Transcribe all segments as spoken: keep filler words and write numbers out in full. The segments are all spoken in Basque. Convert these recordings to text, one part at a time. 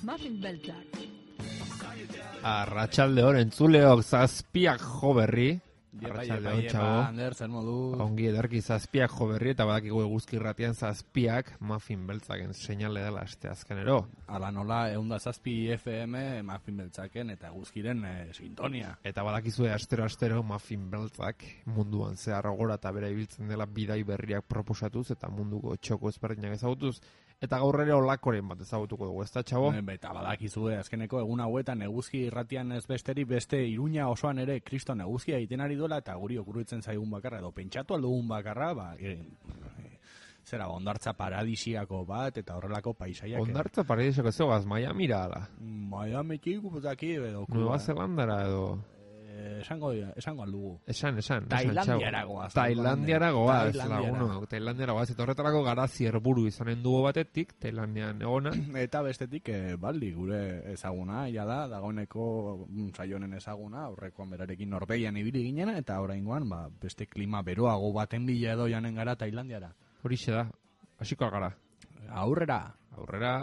Muffin beltzak. Arratsaldeon entzuleok zazpiak jo berri. Arratsaldeon Iepa, txabo. Ander, zer modu? Ongi edarki zazpiak jo berri eta badakigu eguzki irratian zazpiak Muffin beltzaken seinale dela aste azkenero. Ala nola, eunda zazpi F M, Muffin beltzaken eta guzkiren eh, sintonia. Eta badakizue astero-astero Muffin beltzak munduan zehar gora eta bera ibiltzen dela bidai berriak proposatuz eta munduko txoko ezberdinak ezagutuz. Eta gaur ere olakoren bat ezagutuko dugu, ez da, txabo? Eta badakizue, azkeneko egun hauetan eguzki irratian ez besteri beste Iruña osoan ere kriston eguzkia egiten ari duela eta guri okurutzen zaigun bakarra edo pentsatu aldugun bakarra, ba, e, e, zera, ondartza paradisiako bat eta horrelako paisaiak. Ondartza paradisiako zegoaz, Miamira ala? Miamitik, guputaki, edo Nueva Zelandara edo... Esango dira, esango aldugu. Esan, esan. Tailandiara goaz. Tailandiara goaz, laguno. Tailandiara goaz. Eta horretarako garazi erburu izanen dugu batetik, Tailandian egona. Eta bestetik, eh, baldi, gure ezaguna, ja da, dagoeneko saionen ezaguna, aurrekoan berarekin Norvegian ibili ginen, eta oraingoan, ba, beste klima beroago baten bila edo janen gara Tailandiara. Horixe da, hasiko gara. Aurrera. Aurrera.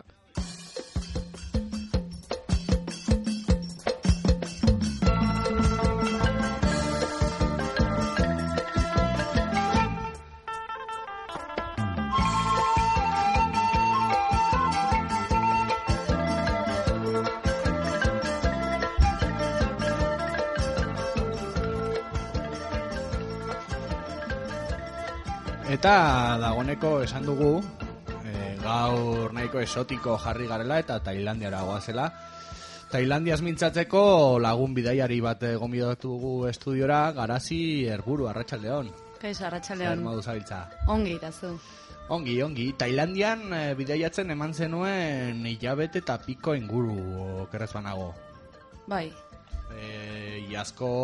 Eta dagoeneko esan dugu, e, gaur nahiko esotiko jarri garela eta Tailandiara goazela. Tailandiaz mintzatzeko lagun bidaiari bat gonbidatu dugu estudiora, Garazi Erburu, arratsaldeon. Kaixo, arratsaldeon. Zer modu zabiltza? Ongi, itazu. Ongi, ongi. Tailandian e, bidaiatzen eman zenuen hilabete eta piko inguru okerrez banago. Bai. E, iazko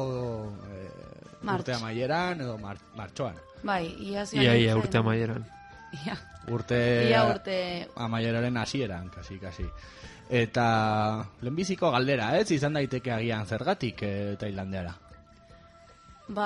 e, urte amaieran edo mar, martxoan. Bai, iaz Ia, ia, urte amaieran. Ia. Urte, ia urte... amaieraren hasieran, kasi, kasi. Eta lehenbiziko galdera, ez? Izan daiteke agian zergatik e, Tailandiara? Ba,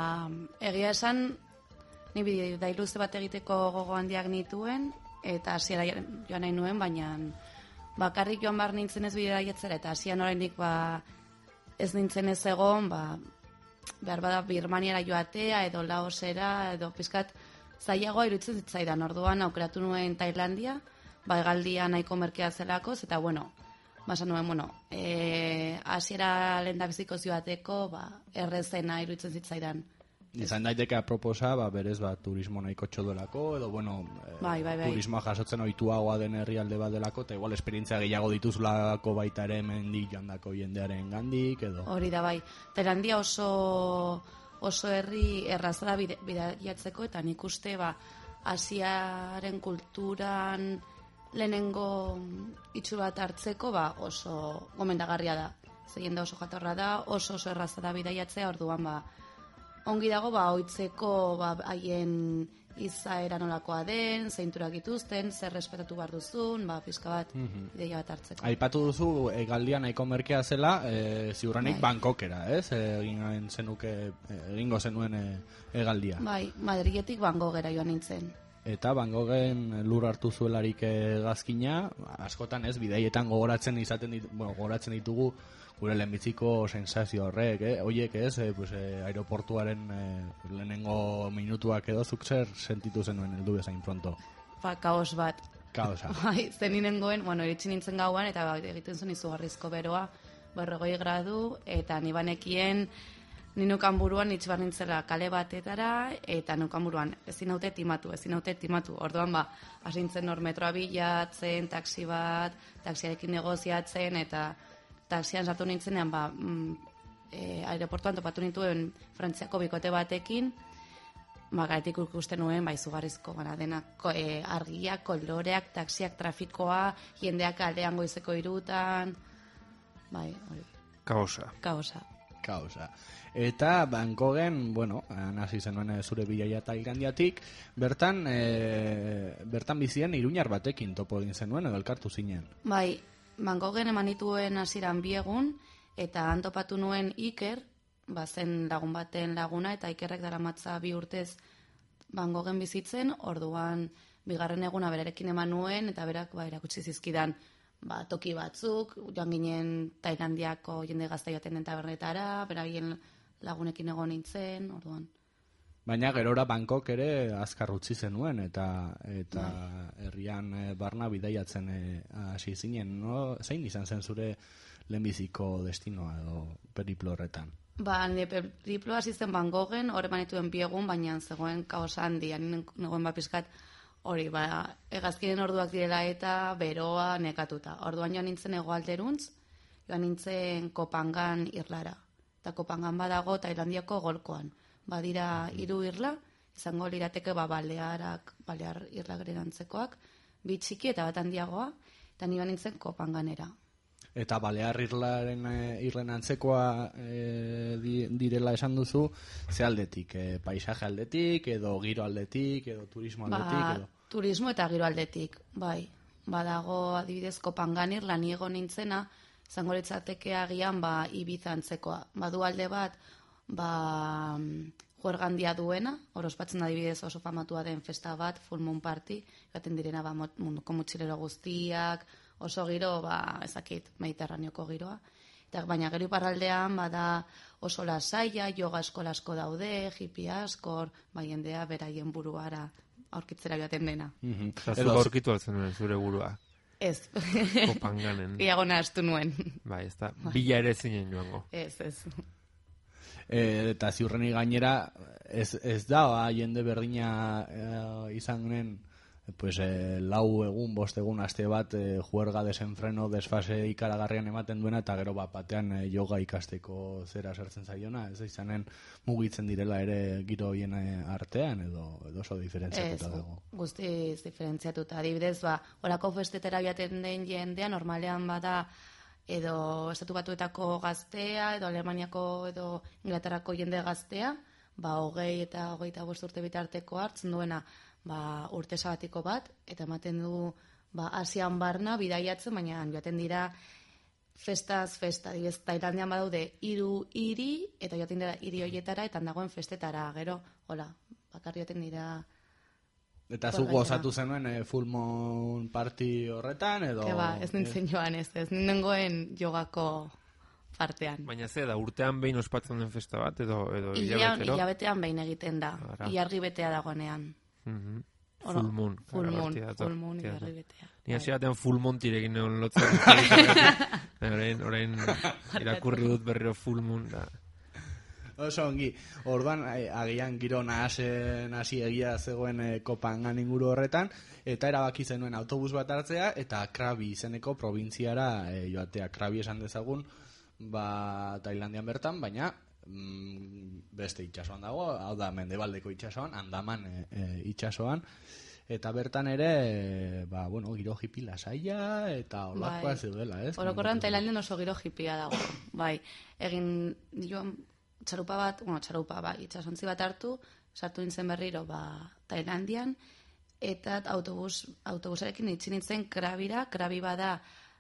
egia esan, ni bidailuze bat egiteko gogo handiak nituen, eta hasiera joan nahi nuen, baina bakarrik joan bar nintzen ez bidaietzera, eta hasian oraindik ba, ez nintzen ez egon, ba, behar bada Birmaniara joatea, edo Laosera, edo pizkat zailagoa iruditzen zitzaidan. Orduan aukeratu nuen Tailandia, ba, hegaldia nahiko merkea zelako, eta bueno, basan nuen, bueno, e, hasiera lehendabiziko joateko, ba, errezena iruditzen zitzaidan. Izan daiteke aproposa, ba, berez, ba, turismo nahiko txodelako, edo, bueno, e, bai, bai, bai. turismoa jasotzen ohituagoa den herrialde bat delako, eta igual esperientzia gehiago dituzulako baita ere mendik jandako jendearen gandik, edo... Hori da, bai. Tailandia oso, oso herri errazara bidaiatzeko, eta nik uste, ba, Asiaren kulturan lehenengo itxu bat hartzeko, ba, oso gomendagarria da. Zeien da oso jatorra da, oso oso errazara bidaiatzea, orduan, ba, ongi dago, ba, oitzeko, ba, haien izaera nolakoa den, zeinturak dituzten, zer respetatu behar duzun, ba, pizka bat, Mhm. ideia bat hartzeko. Aipatu duzu, hegaldia nahiko merkea zela, e, ziurrenik Bai. Bangkokera, ez? Egin zenuke, egingo zenuen e, hegaldia. Bai, Madriletik Bangkokera joan nintzen. Eta Bangkoken lur hartu zuelarik hegazkina, askotan ez, bidaietan gogoratzen izaten ditu, bueno, gogoratzen ditugu gure lehenbiziko sensazio horrek, eh? Oiek ez, eh, pues, eh, aeroportuaren eh, lehenengo minutuak edo zuk zer sentitu zenuen heldu bezain pronto? Ba, kaos bat. Kaosa. Bai, zeninen goen, bueno, iritsi nintzen gauan, eta ba, egiten zuen izugarrizko beroa, berrogei gradu, eta ni banekien, ni nukan buruan itxbar nintzela kale batetara, eta nukan buruan ezin haute timatu, ezin haute timatu. Orduan, ba, hasi nintzen hor metroa bilatzen, taxi bat, taxiarekin negoziatzen, eta taxian sartu nintzenean, ba, mm, e, aeroportuan topatu nituen Frantziako bikote batekin, ba, garetik ikusten nuen, ba, izugarrizko gana denak, e, argiak, koloreak, taxiak, trafikoa, jendeak kalean goizeko irutan, bai, hori. Kaosa. Kaosa. Kaosa. Eta Bangkoken, bueno, hasi zenuen zure bidaia Tailandiatik, bertan, e, bertan bizien iruñar batekin topo egin zenuen edo elkartu zinen. Bai, Bangkoken eman dituen hasieran bi egun, eta han topatu nuen Iker, bazen lagun baten laguna, eta Ikerrek daramatza bi urtez Bangkoken bizitzen, orduan bigarren eguna berarekin eman nuen, eta berak ba, erakutsi zizkidan ba, toki batzuk, joan ginen Tailandiako jende gazte joaten den tabernetara, beraien lagunekin egon nintzen, orduan. Baina gerora Bangkok ere azkar utzi zenuen, eta eta herrian e, barna bidaiatzen hasi e, zinen, no? Zein izan zen zure lehenbiziko destinoa edo periplo horretan? Ba, nire periplo hasi zen Bangkoken, hori manituen biegun, baina zegoen kaos handia, negoen ba pizkat hori, ba, hegazkinen orduak direla eta beroa nekatuta. Orduan joan nintzen hegoalderuntz, joan nintzen Kopangan irlara. Eta Kopangan badago Tailandiako golkoan. Badira hiru irla, izango lirateke ba, balearak, balear irla gererantzekoak, bi txiki eta bat handiagoa, eta ni joan nintzen Kopanganera. Eta balear irlaren irlen antzekoa e, di, direla esan duzu, ze aldetik? E, paisaje aldetik, edo giro aldetik, edo turismo aldetik? Ba, edo? Turismo eta giro aldetik, bai. Badago adibidez Kopangan irla ni egon nintzena, izango litzateke agian ba, Ibiza antzekoa. Badu alde bat, ba, juergandia duena, hor ospatzen adibidez oso famatua den festa bat, full moon party, gaten direna ba, munduko mutxilero guztiak, oso giro, ba, ezakit, mediterraneoko giroa. Eta, baina gero iparraldean, bada oso lasaia, yoga eskola asko daude, hippie askor, ba, jendea beraien buruara aurkitzera joaten dena. Mm-hmm. Eta zuk aurkitu altzen nuen zure burua. Ez. Kopanganen. Iago nahaztu nuen. Bai, ez da, bila ere zinen joango. Ez, ez. E, eta ziurreni gainera ez, ez da ba, jende berdina e, izan genen pues, e, lau egun, bost egun aste bat e, juerga desenfreno desfase ikaragarrian ematen duena eta gero bat batean e, yoga ikasteko zera sartzen zaiona, ez izanen mugitzen direla ere giro hien artean edo, edo oso diferentziatuta dago. Ez, guztiz diferentziatuta. Adibidez, ba, orako festetera joaten den jendea normalean bada edo estatu batuetako gaztea, edo Alemaniako edo Inglaterrako jende gaztea, ba, hogei eta hogeita bost urte bitarteko hartzen duena ba, urte sabatiko bat, eta ematen du ba, Asian barna bidaiatzen, baina joaten dira festaz festa. Dibez, Tailandian badaude hiru hiri, eta joaten dira hiri hoietara, eta dagoen festetara, gero, hola, bakarri joaten dira. Eta zu gozatu zenuen e, full moon party horretan, edo? Ke ba, ez nintzen joan ez, ez nengoen jogako partean. Baina ze da, urtean behin ospatzen den festa bat, edo, edo hilabetero? Hilabetean behin egiten da, Ara. Ilargi betea dagoenean. Mm-hmm. Full moon. Full moon, full moon, ilargi betea. Ni hasi batean full moon tirekin neon lotzen. Orain, orain irakurri dut berriro full moon da. Oso ongi, orduan agian giro nahasen hasi egia zegoen e, Kopangan inguru horretan, eta erabaki zenuen autobus bat hartzea, eta Krabi izeneko probintziara e, joatea. Krabi esan dezagun, ba, Tailandian bertan, baina mm, beste itsasoan dago, hau da mendebaldeko itsasoan, Andaman e, e, itsasoan, eta bertan ere, e, ba, bueno, giro hippie lasaia, eta holakoa bai. Zeudela, ez? Orokorran Tailandian oso giro hippia dago, bai. Egin, joan, txarupa bat, bueno, txarupa, bai, itxasontzi bat hartu, sartu nintzen berriro, ba, Tailandian, eta autobus, autobusarekin itxin nintzen Krabira, Krabi bada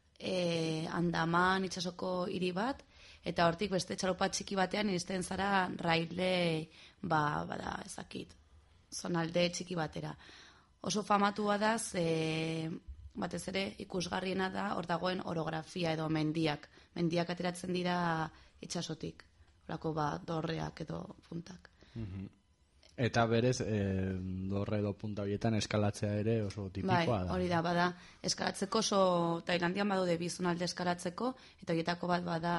e, Andaman itxasoko hiri bat, eta hortik beste txarupa txiki batean iristen zara Railay, ba, bada, ezakit, zonalde txiki batera. Oso famatua da, ze, batez ere, ikusgarriena da, hor dagoen orografia edo mendiak. Mendiak ateratzen dira itxasotik. Horako ba, dorreak edo puntak. Mm-hmm. Eta berez, e, dorre edo punta horietan eskalatzea ere oso tipikoa bai, da. Bai, hori da, bada, eskalatzeko oso, Tailandian badaude bi zonalde eskalatzeko, eta horietako bat bada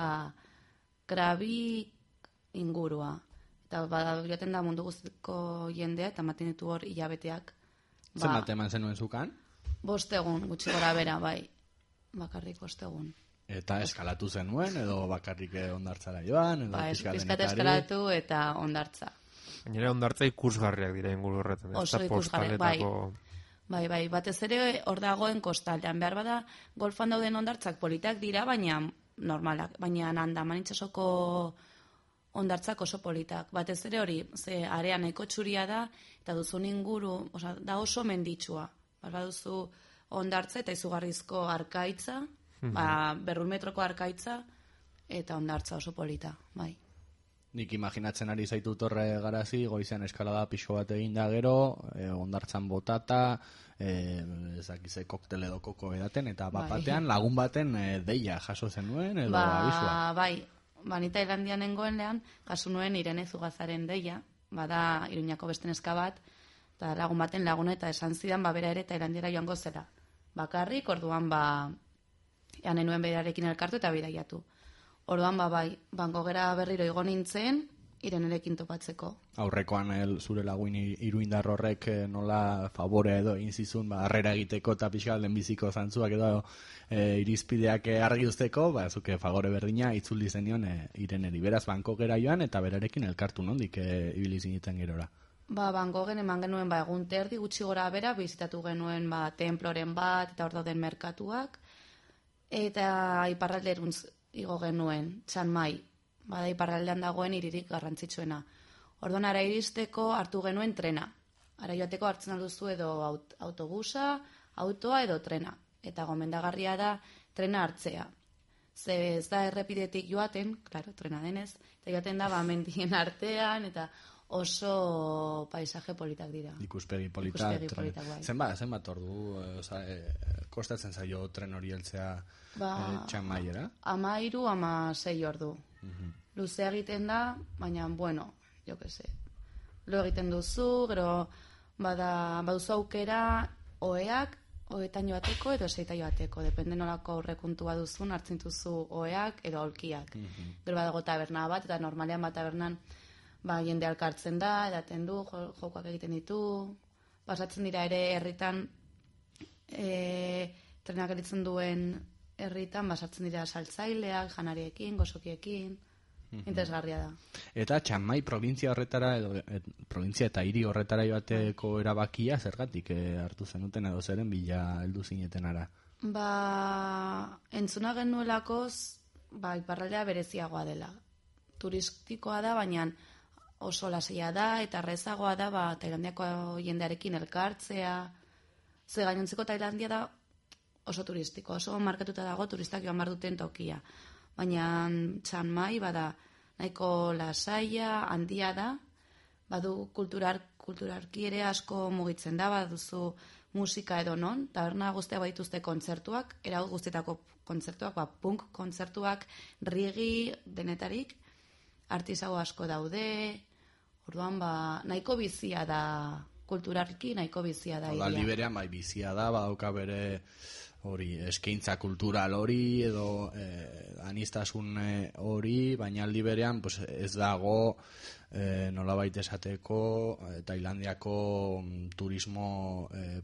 Krabi ingurua. Eta bada, joaten da mundu guztiko jendea, eta ematen ditu hor hilabeteak. Ba, zenbat eman zenuen zukan? Bost egun, gutxi gora bera, bai. Bakarrik bost egun. Eta eskalatu zenuen, edo bakarrik ondartzara joan, edo ba, pixka denetari? Eskalatu eta ondartza. Gainera ondartza ikusgarriak dira inguru horretan. Oso ikusgarriak, bai. Bai, bai, batez ere hor dagoen kostaldean. Behar bada, golfan dauden ondartzak politak dira, baina normalak. Baina Andaman itsasoko ondartzak oso politak. Batez ere hori, ze area nahiko txuria da, eta duzun inguru, oza, da oso menditsua. Ba, duzu ondartza eta izugarrizko arkaitza, mm-hmm. ba, berrun metroko arkaitza, eta ondartza oso polita, bai. Nik imaginatzen ari zaitu torre garazi, goizean eskalada pixo bat egin da gero, e, ondartzan botata, e, ezakize koktel edo koko edaten, eta bat batean lagun baten e, deia jaso zenuen edo ba, abisua. Bai, ba, ni Tailandian nengoen lehan, jaso nuen Irene Zugazaren deia, bada Iruñako beste neska bat, eta lagun baten laguna eta esan zidan, ba, bera ere Tailandiara joango zela. Bakarrik, orduan, ba, janen nuen berarekin elkartu eta bidaiatu. Orduan, ba, bai, bango gera berriro igo nintzen, Irenerekin topatzeko. Aurrekoan el, zure laguin iruindar horrek nola favorea edo inzizun, ba, harrera egiteko eta pixka lehenbiziko zantzuak edo e, irizpideak argi usteko, ba, zuke fagore berdina itzuli zenion e, Ireneri. Beraz, banko gera joan eta berarekin elkartu nondik e, ibili zineten gerora. Ba, bango gen eman genuen, ba, egun terdi gutxi gora bera, bizitatu genuen, ba, temploren bat, eta hor dauden merkatuak, eta iparralderuntz igo genuen, Chiang Mai, bada iparraldean dagoen hiririk garrantzitsuena. Orduan ara iristeko hartu genuen trena. Ara joateko hartzen alduzu edo aut, autobusa, autoa edo trena. Eta gomendagarria da trena hartzea. Ze ez da errepidetik joaten, klaro, trena denez, eta joaten da ba mendien artean, eta oso paisaje politak dira. Ikuspegi politak. Ikuspegi politak, bai. Zenbat, zenbat ordu, e, oza, e, kostatzen zaio tren hori heltzea ba, e, Chiang Maiera? Ama hiru, ama sei ordu. Uh-huh. Luzea egiten da, baina, bueno, jo que se. Lo egiten duzu, gero bada, baduzu aukera oeak, oetan joateko edo seita joateko. Depende nolako aurrekontua duzun, hartzen duzu oeak edo aulkiak. Uh-huh. Gero badago taberna bat, eta normalean bat tabernan ba, jende alkartzen da, edaten du, jokoak egiten ditu, pasatzen dira ere herritan, e, trenak eritzen duen herritan, basartzen dira saltzaileak, janariekin, gozokiekin, mm-hmm. interesgarria da. Eta Chiang Mai provintzia horretara, edo, et, provintzia eta hiri horretara joateko erabakia, zergatik e, hartu zenuten edo zeren bila heldu zineten ara? Ba, entzuna genuelakoz, ba, iparraldea bereziagoa dela. Turistikoa da, baina oso lasaia da, eta errezagoa da, ba, Tailandiako jendearekin elkartzea. Ze gainontzeko Tailandia da oso turistiko, oso markatuta dago turistak joan behar duten tokia. Baina Chiang Mai bada nahiko lasaia, handia da, badu kulturar, kulturarki ere asko mugitzen da, baduzu musika edo non, taberna guztia badituzte kontzertuak, era guztietako kontzertuak, ba, punk kontzertuak, rigi, denetarik, artisau asko daude, orduan ba, nahiko bizia da, kulturarki nahiko bizia da. Oda, liberean bai bizia da, badauka bere hori eskaintza kultural hori edo eh, anistasun hori, baina aldi berean pues, ez dago eh, nolabait esateko eh, Tailandiako mm, turismo eh,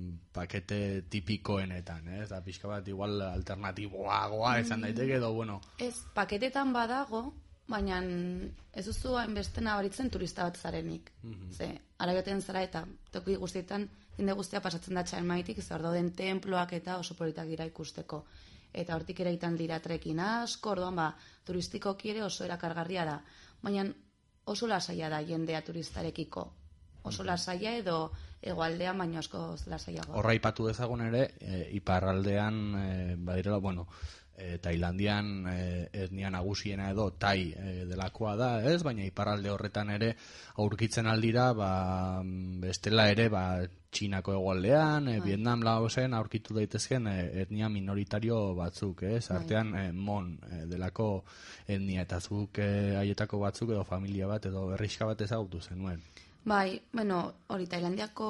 pakete tipikoenetan, eh? Da pixka bat igual alternatiboagoa izan daiteke edo bueno. Ez, paketetan badago, baina ez duzu hainbeste nabaritzen turista bat zarenik. Mm-hmm. Ze, ara joaten zara eta toki guztietan jende guztia pasatzen da Chiang Maitik, ez hor dauden tenploak eta oso politak dira ikusteko. Eta hortik ere itan dira trekin asko, orduan ba, turistikoki ere oso erakargarria da. Baina oso lasaia da jendea turistarekiko. Oso lasaia edo hegoaldean baino asko lasaiagoa. Horra ipatu dezagun ere, e, iparraldean e, badirela, bueno, e, Tailandian e, etnia nagusiena edo tai e, delakoa da, ez? Baina iparralde horretan ere aurkitzen aldira, ba, bestela ere, ba, Txinako hegoaldean, e, Vietnam, Laosen aurkitu daitezken e, etnia minoritario batzuk, ez? Artean e, Mon e, delako etnia eta zuk e, haietako batzuk edo familia bat edo herrixka bat ezagutu zenuen. Bai, bueno, hori Tailandiako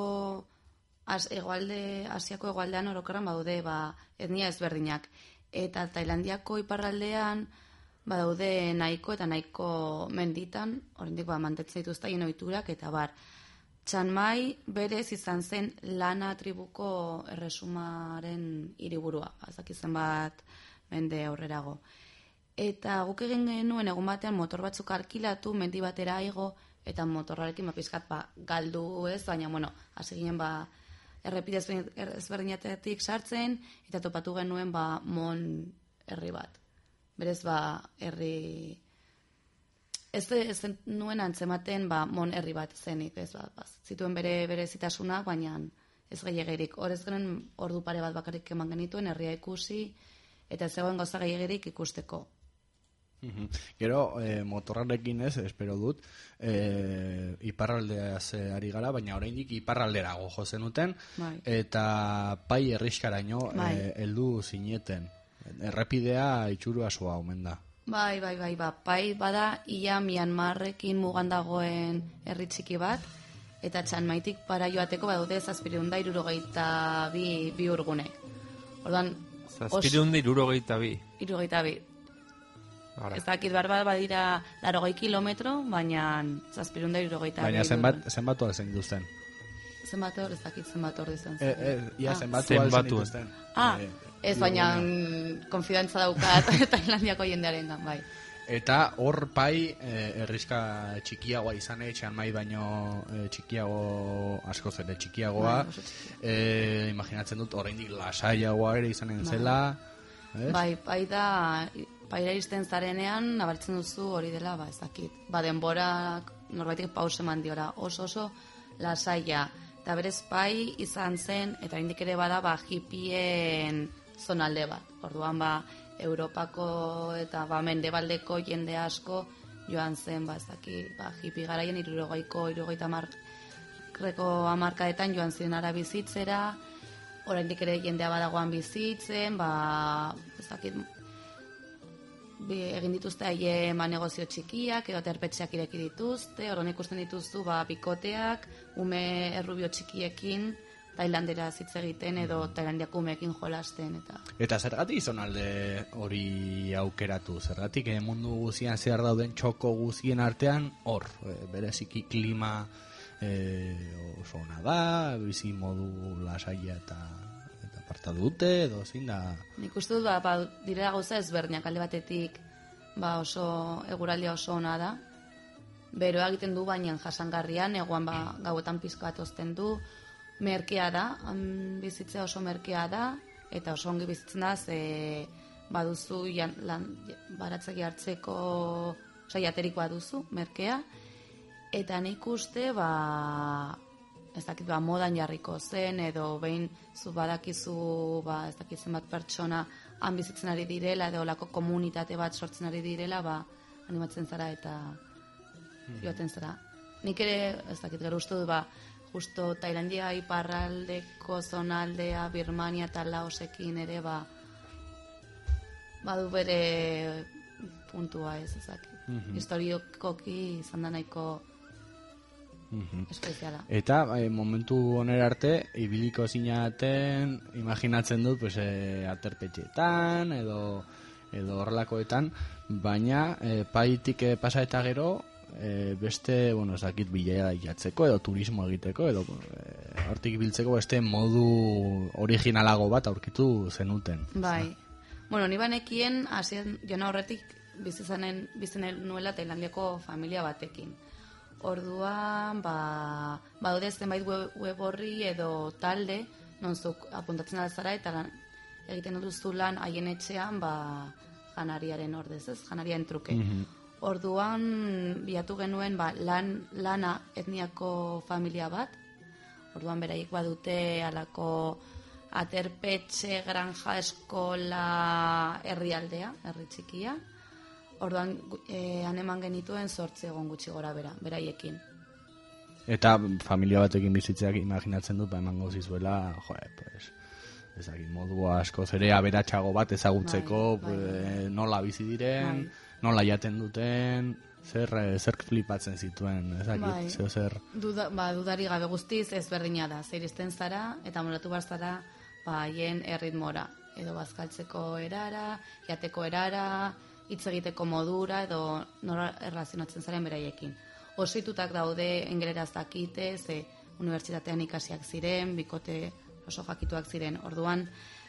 az, egoalde, Asiako egoaldean orokorran badaude ba, etnia ezberdinak. Eta Tailandiako iparraldean badaude nahiko eta nahiko menditan, oraindik ba, mantetzen dituzte haien ohiturak eta bar. Chiang Mai berez izan zen Lana tribuko erresumaren hiriburua, azakizen bat mende aurrerago. Eta guk egin genuen egun batean motor batzuk alkilatu, mendi batera igo, eta motorrarekin pizkat ba, galdu ez, baina, bueno, hasi ginen ba, errepide ezberdinatetik sartzen, eta topatu genuen ba, Mon herri bat. Berez ba, herri... Ez, ez nuen antzematen ba, Mon herri bat zenik, ez ba, ba, zituen bere berezitasunak, baina ez gehiagerik. Horez genen ordu pare bat bakarrik eman genituen herria ikusi, eta ez zegoen gauza gehiagerik ikusteko. Gero, eh, motorrarekin ez, espero dut, eh, iparraldeaz eh, ari gara, baina oraindik iparralderago jo zenuten, bai. eta pai herriskaraino Bai. eh, heldu zineten. Errepidea itxurua soa omen da. Bai, bai, bai, ba, pai bada ia Myanmarrekin mugan dagoen herri txiki bat, eta Txanmaitik para joateko badaude zazpireunda irurogeita bi, bi urgune. Orduan, Zazpireunda irurogeita bi. irurogeita bi. Ara. Ez dakit barba badira larogei kilometro, baina zazpireunda irurogeita bi. Baina zenbat, zenbat alzen duzten? Zenbat hor, ez dakit zenbat hor izan E, zen. e, ia Ah. zenbatu Zenbatu. alzen dituzten. Ah, Eh, ez baina iruguna. mm, konfidantza daukat Tailandiako jendearen gan, bai. Eta hor pai eh, erriska txikiagoa izan etxean mai baino eh, txikiago askoz ere txikiagoa. Bai, oso txikia. eh, imaginatzen dut oraindik lasaiagoa ere izanen Bai. zela. Ez? Bai, pai da, paira iristen zarenean, nabartzen duzu hori dela, ba, ez dakit. Ba, denborak norbaitik pause eman diora, oso oso lasaia. Eta berez pai izan zen, eta indik ere bada, ba, hippien zonalde bat. Orduan, ba, Europako eta ba, mendebaldeko jende asko joan zen, ba, ez dakit, ba, hippie garaien irurogeiko, irurogeita marreko amarkadetan joan ziren ara bizitzera, oraindik ere jendea badagoan bizitzen, ba, ez dakit, bi, egin dituzte haien ba, negozio txikiak, edo terpetxeak ireki dituzte, orduan ikusten dituzu ba, bikoteak, ume errubio txikiekin, Tailandera hitz egiten edo Tailandiako umeekin jolasten eta. Eta zergatik zonalde hori aukeratu? Zergatik eh, mundu guztian zehar dauden txoko guztien artean hor, eh, bereziki klima eh, oso ona da, bizi modu lasaia eta eta parta dute edo zein da. Nik uste dut, ba, ba, direla gauza ezberdinak alde batetik ba, oso eguraldia oso ona da. Beroa egiten du baina jasangarrian, egoan ba, gauetan pizka bat ozten du, merkea da, han bizitzea oso merkea da, eta oso ongi bizitzen da, ze baduzu jan, lan, baratzegi hartzeko, oza, jaterik baduzu, merkea, eta nik uste, ba, ez dakit, ba, modan jarriko zen, edo behin zu badakizu, ba, ez dakit zenbat pertsona han bizitzen ari direla, edo olako komunitate bat sortzen ari direla, ba, animatzen zara eta joaten zara. Nik ere, ez dakit, gero uste du, ba, justo Tailandia iparraldeko zonaldea, Birmania eta Laosekin ere, ba, badu bere puntua ez, ezak. Mhm. Historiokoki izan da nahiko Mhm. espeziala. Eta eh, momentu honera arte ibiliko zinaten imaginatzen dut pues, eh, aterpetxetan edo edo horrelakoetan, baina eh, paitik eh, pasa eta gero eh, beste, bueno, ez dakit bilera jatzeko edo turismo egiteko edo eh, hortik biltzeko beste modu originalago bat aurkitu zenuten. Bai. Bueno, ni banekien hasien jona horretik bizizanen bizitzen nuela Tailandiako familia batekin. Orduan, ba, badaude zenbait web, web horri edo talde, non zuk apuntatzen alzara eta lan, egiten duzu lan haien etxean, ba, janariaren ordez, ez? Janariaren truke. Mhm. Orduan, bilatu genuen, ba, lan, lana etniako familia bat. Orduan, beraiek badute alako aterpetxe, granja, eskola, herrialdea, herri txikia. Orduan, eh, han eman genituen zortzi egon gutxi gora bera, beraiekin. Eta familia batekin bizitzeak imaginatzen dut, ba, emango zizuela, jo, pues, ezagin modu askoz ere aberatsago bat ezagutzeko, Bai, bai, bai. eh, nola bizi diren, Bai. nola jaten duten, zer eh, zer flipatzen zituen, ezagit, Bai. zeo zer. Duda, ba, dudari gabe guztiz ezberdina da. Zer izten zara eta molatu bazara ba, haien erritmora. Edo bazkaltzeko erara, jateko erara, hitz egiteko modura, edo nora erlazionatzen zaren beraiekin. Ositutak daude ingeleraz dakite, ze unibertsitatean ikasiak ziren, bikote oso jakituak ziren. Orduan,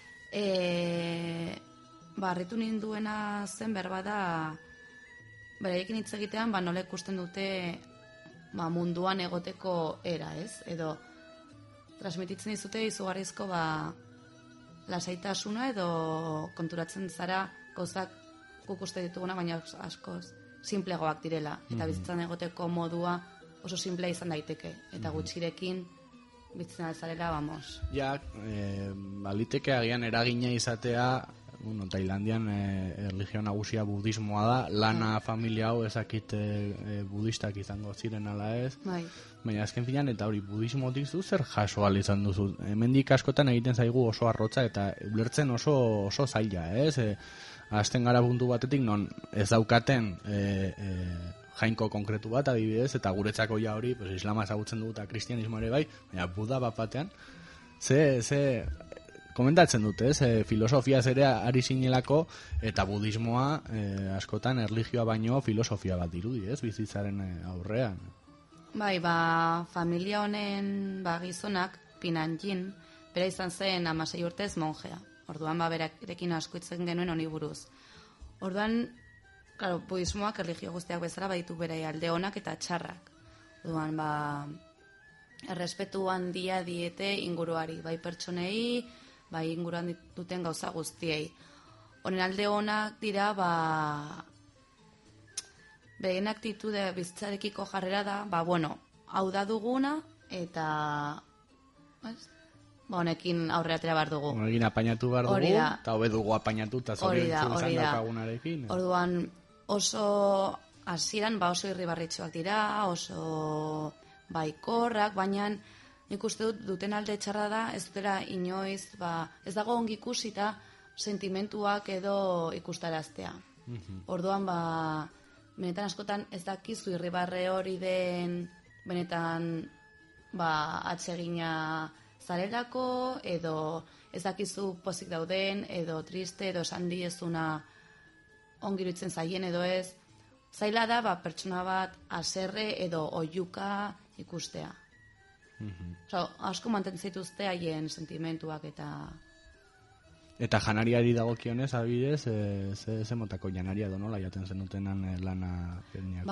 e, ba, harritu ninduena zen berba da, beraiekin hitz egitean, ba, nola ikusten dute ba, munduan egoteko era, ez? Edo transmititzen dizute izugarrizko ba, lasaitasuna edo konturatzen zara gauzak guk uste dituguna, baina askoz simplegoak direla. Eta bizitzan egoteko modua oso simplea izan daiteke. Eta gutxirekin bizitzen alzarela, vamos. Ja, eh, baliteke agian eragina izatea, bueno, Tailandian e, erlijio nagusia budismoa da, lana familia hau ezakit e, e, budistak izango ziren ala ez, bai. baina azken filan eta hori budismotik zu zer jaso ahal izan duzu. Hemendik askotan egiten zaigu oso arrotza eta ulertzen oso oso zaila, ez? E, Hasten gara puntu batetik non ez daukaten e, e, jainko konkretu bat adibidez, eta guretzako ja hori pues, islama ezagutzen dugu eta kristianismo ere bai, baina Buda bat batean, ze, ze komentatzen dute, ez? E, filosofia ere ari zinelako eta budismoa e, askotan erlijioa baino filosofia bat dirudi, ez? Bizitzaren aurrean. Bai, ba, familia honen ba, gizonak, Pinanjin, bera izan zen hamasei urtez monjea. Orduan, ba, berarekin asko itzen genuen honi buruz. Orduan, claro, budismoak erlijio guztiak bezala baditu bere alde onak eta txarrak. Orduan, ba, errespetu handia diete inguruari, bai pertsonei, bai inguruan duten gauza guztiei. Honen alde onak dira, ba, behen aktitude bizitzarekiko jarrera da, ba, bueno, hau da duguna, eta, ez? Ba, honekin aurrera atera behar dugu. Honekin apainatu behar dugu, eta hobe dugu apainatu, eta zoriontsu izan daukagunarekin. Orduan, oso hasieran ba oso irribarritxoak dira, oso baikorrak, baina nik uste dut duten alde txarra da, ez dutela inoiz, ba, ez dago ongi ikusita sentimentuak edo ikustaraztea. Mm-hmm. Orduan, ba, benetan askotan ez dakizu irribarre hori den, benetan, ba, atsegina zarelako, edo ez dakizu pozik dauden, edo triste, edo esan diezuna ongirutzen zaien, edo ez. Zaila da, ba, pertsona bat haserre edo oiuka ikustea. Mm-hmm. Oso, asko mantentzen zituzte haien sentimentuak eta... Eta janariari dagokionez, adibidez, e, ze, ze motako janaria edo nola jaten zenutenan lana etniako?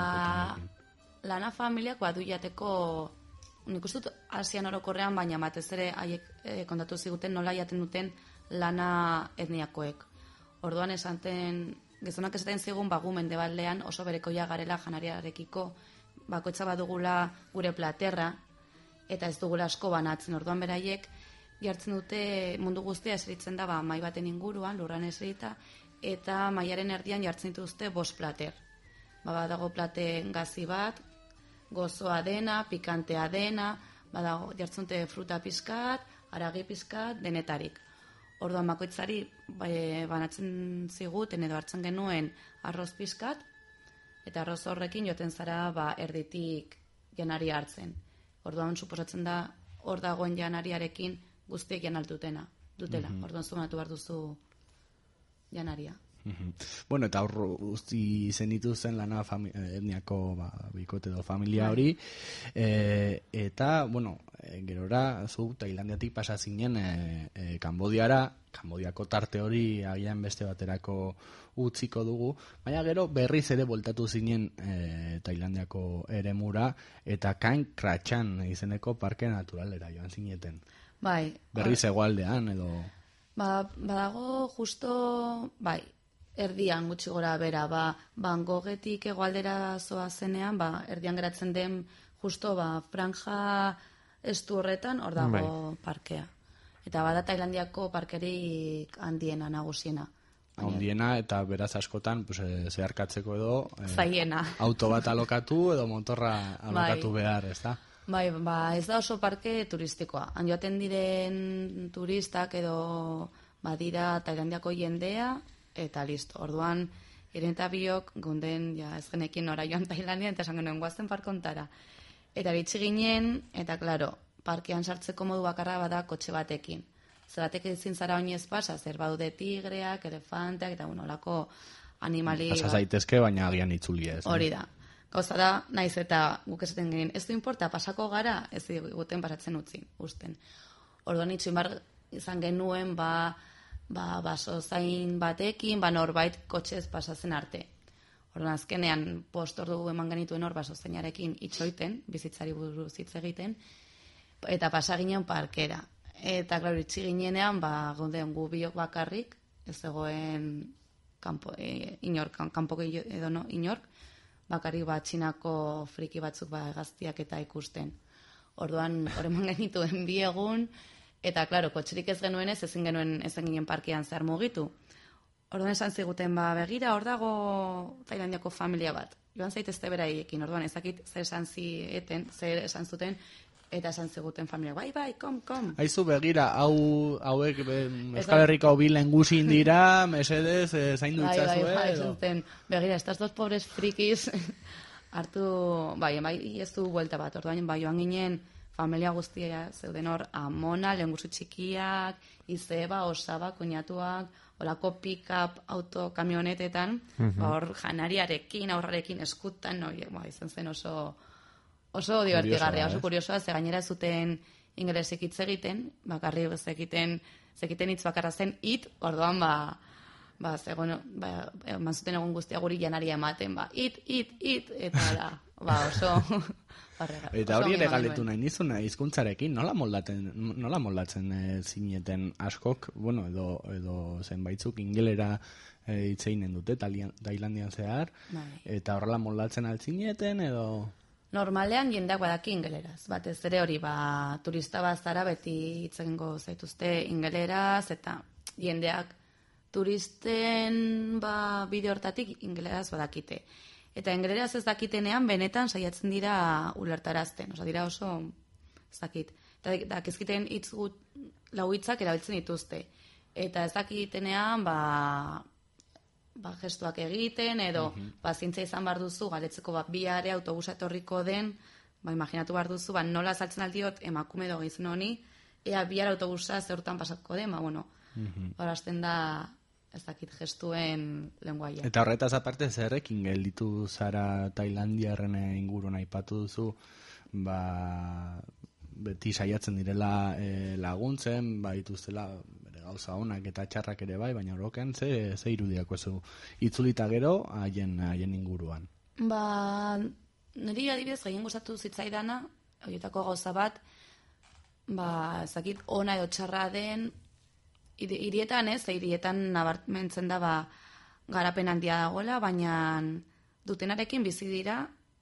Ba, lana familiak badu jateko... Nik uste dut Asian orokorrean, baina batez ere haiek e, kontatu ziguten nola jaten duten lana etniakoek. Orduan esanten, gizonak esaten zigun bagu mendebaldean oso berekoia garela janariarekiko, bakoitza badugula gure platerra, eta ez dugula asko banatzen. Orduan beraiek jartzen dute mundu guztia eseritzen da ba, mai baten inguruan, lurran eserita, eta maiaren erdian jartzen dituzte bost plater. Ba, badago platen gazi bat, gozoa dena, pikantea dena, badago jartzunte fruta pizkat, haragi pizkat, denetarik. Orduan bakoitzari bai, banatzen ziguten edo hartzen genuen arroz pizkat, eta arroz horrekin joten zara ba, erditik janari hartzen. Orduan suposatzen da hor dagoen janariarekin guztiek janaltutena, dutela. Mm-hmm. Orduan zuenatu behar duzu janaria. Bueno, eta hor guzti zenitu zen lana fami- etniako ba, bikote edo familia hori, e, eta, bueno, e, gerora zu Tailandiatik pasa zinen e, e, Kambodiara, Kambodiako tarte hori agian beste baterako utziko dugu, baina gero berriz ere voltatu zinen e, Tailandiako eremura, eta Kain Krachan izeneko parke naturalera joan zineten. Bai. Berriz hegoaldean edo... Ba, badago justo, bai, erdian gutxi gora bera, ba, Van Gogetik hegoaldera zoa zenean, ba, erdian geratzen den justo, ba, franja estu horretan, hor dago bai. Parkea. Eta bada Tailandiako parkerik handiena, nagusiena. Handiena, eta beraz askotan, pues, zeharkatzeko edo... Zaiena. Auto bat alokatu edo motorra alokatu bai. Behar, ez da? Bai, ba, ez da oso parke turistikoa. Han joaten diren turistak edo badira Tailandiako jendea, eta listo. Orduan, iren eta biok, gunden, ja, ez genekin ora joan Tailandia, eta esan genuen guazten parkontara. Eta bitxi ginen, eta klaro, parkean sartzeko modu bakarra bada kotxe batekin. Zeratek ezin zara oinez pasa, zer badude tigreak, elefanteak, eta bueno, olako animali... Pasa zaitezke, baina agian itzuli ez. Hori da. Gauza da, naiz eta guk esaten genien, ez du importa, pasako gara, ez diguten pasatzen utzi, usten. Orduan itxuin bar izan genuen, ba, ba, baso zain batekin, ba, norbait kotxez pasatzen arte. Orduan azkenean, post ordu eman genituen hor baso zainarekin itxoiten, bizitzari buruz hitz egiten, eta pasa ginen parkera. Eta, klaro, itxi ginenean, ba, gunden gu biok bakarrik, ez zegoen kanpo, e, inork, kanpoko edo no, inork, bakarrik bat txinako friki batzuk ba, egaztiak eta ikusten. Orduan, horreman genituen bi egun, Eta, klaro, kotxerik ez genuen ez, ezin genuen ezen ginen parkean zehar mugitu. Orduan esan ziguten, ba, begira, hor dago Tailandiako familia bat. Joan zaitezte beraiekin, orduan ezakit zer esan zieten, zer esan zuten, eta esan ziguten familia, bai, bai, kom, kom. Aizu begira, hau, hauek Euskal Herriko bilen guzin dira, mesedez, eh, zaindu bai, itzazue. Bai, bai, zuten, begira, estas dos pobres frikis, hartu, bai, bai, ez du buelta bat, orduan, bai, joan ginen, familia guztia zeuden hor, Amona, Lehengusu txikiak, Izeba, Osaba, kuñatuak, olako pick-up auto kamionetetan, mm-hmm. ba, hor janariarekin, aurrarekin eskutan, no, ba, izan zen oso oso divertigarria, oso kuriosoa, ze gainera zuten ingelesik hitz egiten, bakarri zekiten, zekiten hitz bakarra zen it, orduan ba, ba, zegoen, ba, eman zuten egun guztia guri janaria ematen, ba, it, it, it, eta da, ba, oso... Barrera, eta hori ere galetu nahi nizuna, hizkuntzarekin nola moldaten, nola moldatzen e, zineten askok, bueno, edo, edo zenbaitzuk ingelera e, itzeinen dute, Tailandian zehar, bai. Eta horrela moldatzen altzineten, edo... Normalean jendeak badaki ingeleraz, batez ere hori, ba, turista bazara beti itzengo zaituzte ingeleraz, eta jendeak turisten ba, bide hortatik ingeleraz badakite. Eta ingeleraz ez dakitenean, benetan saiatzen dira ulertarazten, oza, dira oso ez dakit. Eta dakizkiten hitz gut lau hitzak erabiltzen dituzte. Eta ez dakitenean, ba... ba, gestuak egiten, edo mm-hmm. pazientzia izan behar duzu, galetzeko bat biare autobusa etorriko den, ba, imaginatu behar duzu, ba, nola saltzen aldiot emakume edo gizon honi, ea bihar autobusa zeurtan pasako den, ba, bueno, mm-hmm. horazten da, ez dakit, gestuen lenguaia. Eta horretaz aparte, zerrekin gelditu zara Tailandiarren ingurun aipatu duzu, ba, beti saiatzen direla e, laguntzen, ba, dituztela gauza honak eta txarrak ere bai, baina oroken ze, ze irudiako zu itzulita gero haien haien inguruan. Ba, niri adibidez gehien gustatu zitzaidana, horietako gauza bat, ba, ezakit ona edo txarra den, hirietan ez, hirietan nabarmentzen da ba, garapen handia dagoela, baina dutenarekin bizi dira,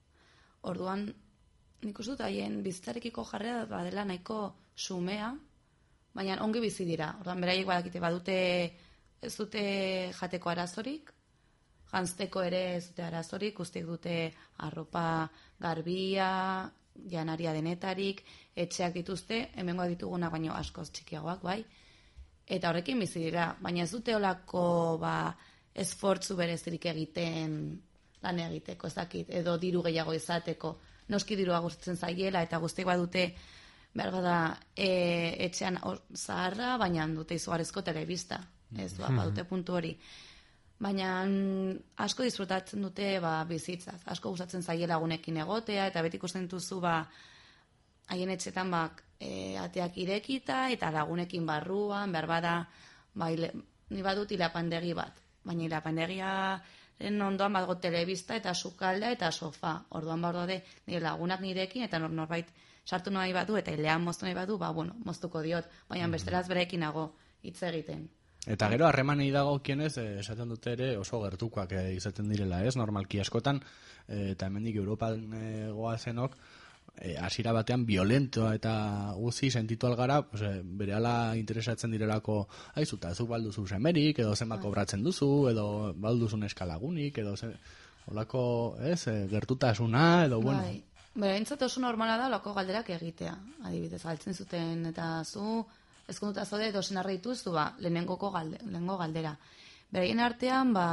orduan nik uste dut haien bizitarekiko jarrera badela nahiko sumea, baina ongi bizi dira. Orduan beraiek badakite badute ez dute jateko arazorik, janzteko ere ez dute arazorik, guztiek dute arropa garbia, janaria denetarik, etxeak dituzte, hemengoak dituguna baino askoz txikiagoak, bai. Eta horrekin bizi dira, baina ez dute olako ba esfortzu berezirik egiten lan egiteko, ez dakit, edo diru gehiago izateko. Noski dirua gustatzen zaiela eta guztiek badute behar bada e, etxean or, zaharra, baina dute izugarrizko telebista. Ez, ba, badute puntu hori. Baina asko disfrutatzen dute ba, bizitzaz. Asko gustatzen zaie lagunekin egotea, eta beti ikusten duzu ba, haien etxetan ba, e, ateak irekita, eta lagunekin barruan, behar bada, ba, ile, ni badut ilapandegi bat. Baina ilapandegiaren ondoan badago telebista, eta sukalda, eta sofa. Orduan behar daude, nire lagunak nirekin, eta nor, norbait sartu nahi badu, eta ilean moztu nahi badu, ba, bueno, moztuko diot, baina mm-hmm. besteraz berekin nago hitz egiten. Eta gero, harremanei dago kienez, eh, esaten dute ere oso gertukoak eh, izaten direla, ez? Normalki askotan, eh, eta hemendik Europan eh, goazenok, hasiera eh, batean violentoa eta guzi sentitu algara, pues, eh, berehala interesatzen direlako, aizuta, zuk balduzu semerik, edo zenbat kobratzen duzu, edo balduzun eskalagunik, edo ze, olako, ez, eh, gertutasuna, edo, bueno... Bai. Bera, entzat oso normala da lako galderak egitea. Adibidez, galtzen zuten eta zu, ezkonduta zaude edo senarra dituzu, ba, lehenengoko galde, lehenengo galdera. Beraien artean, ba,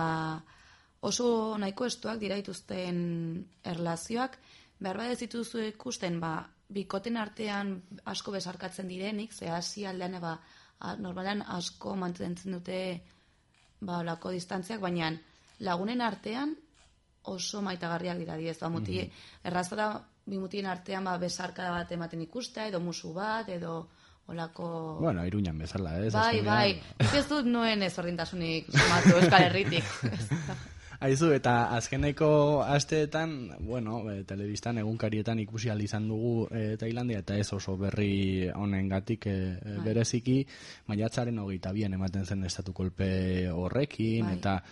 oso nahiko estuak dira dituzten erlazioak, behar bat ez dituzu ikusten, ba, bikoten artean asko besarkatzen direnik, ze hasi aldean, ba, normalan asko mantentzen dute ba, lako distantziak, baina lagunen artean oso maitagarriak dira diez, ba, muti, mm-hmm. erraza da, bi mutien artean ba, besarka bat ematen ikustea, edo musu bat, edo olako... Bueno, Iruñan bezala, ez? Bai, bai, ez dut nuen ez ordintasunik sumatu Euskal Herritik. Aizu, eta azkeneko asteetan, bueno, e, telebistan egunkarietan ikusi ahal izan dugu e, Tailandia, eta ez oso berri honengatik e, e, bereziki, maiatzaren hogeita bian ematen zen estatu kolpe horrekin, bai. Eta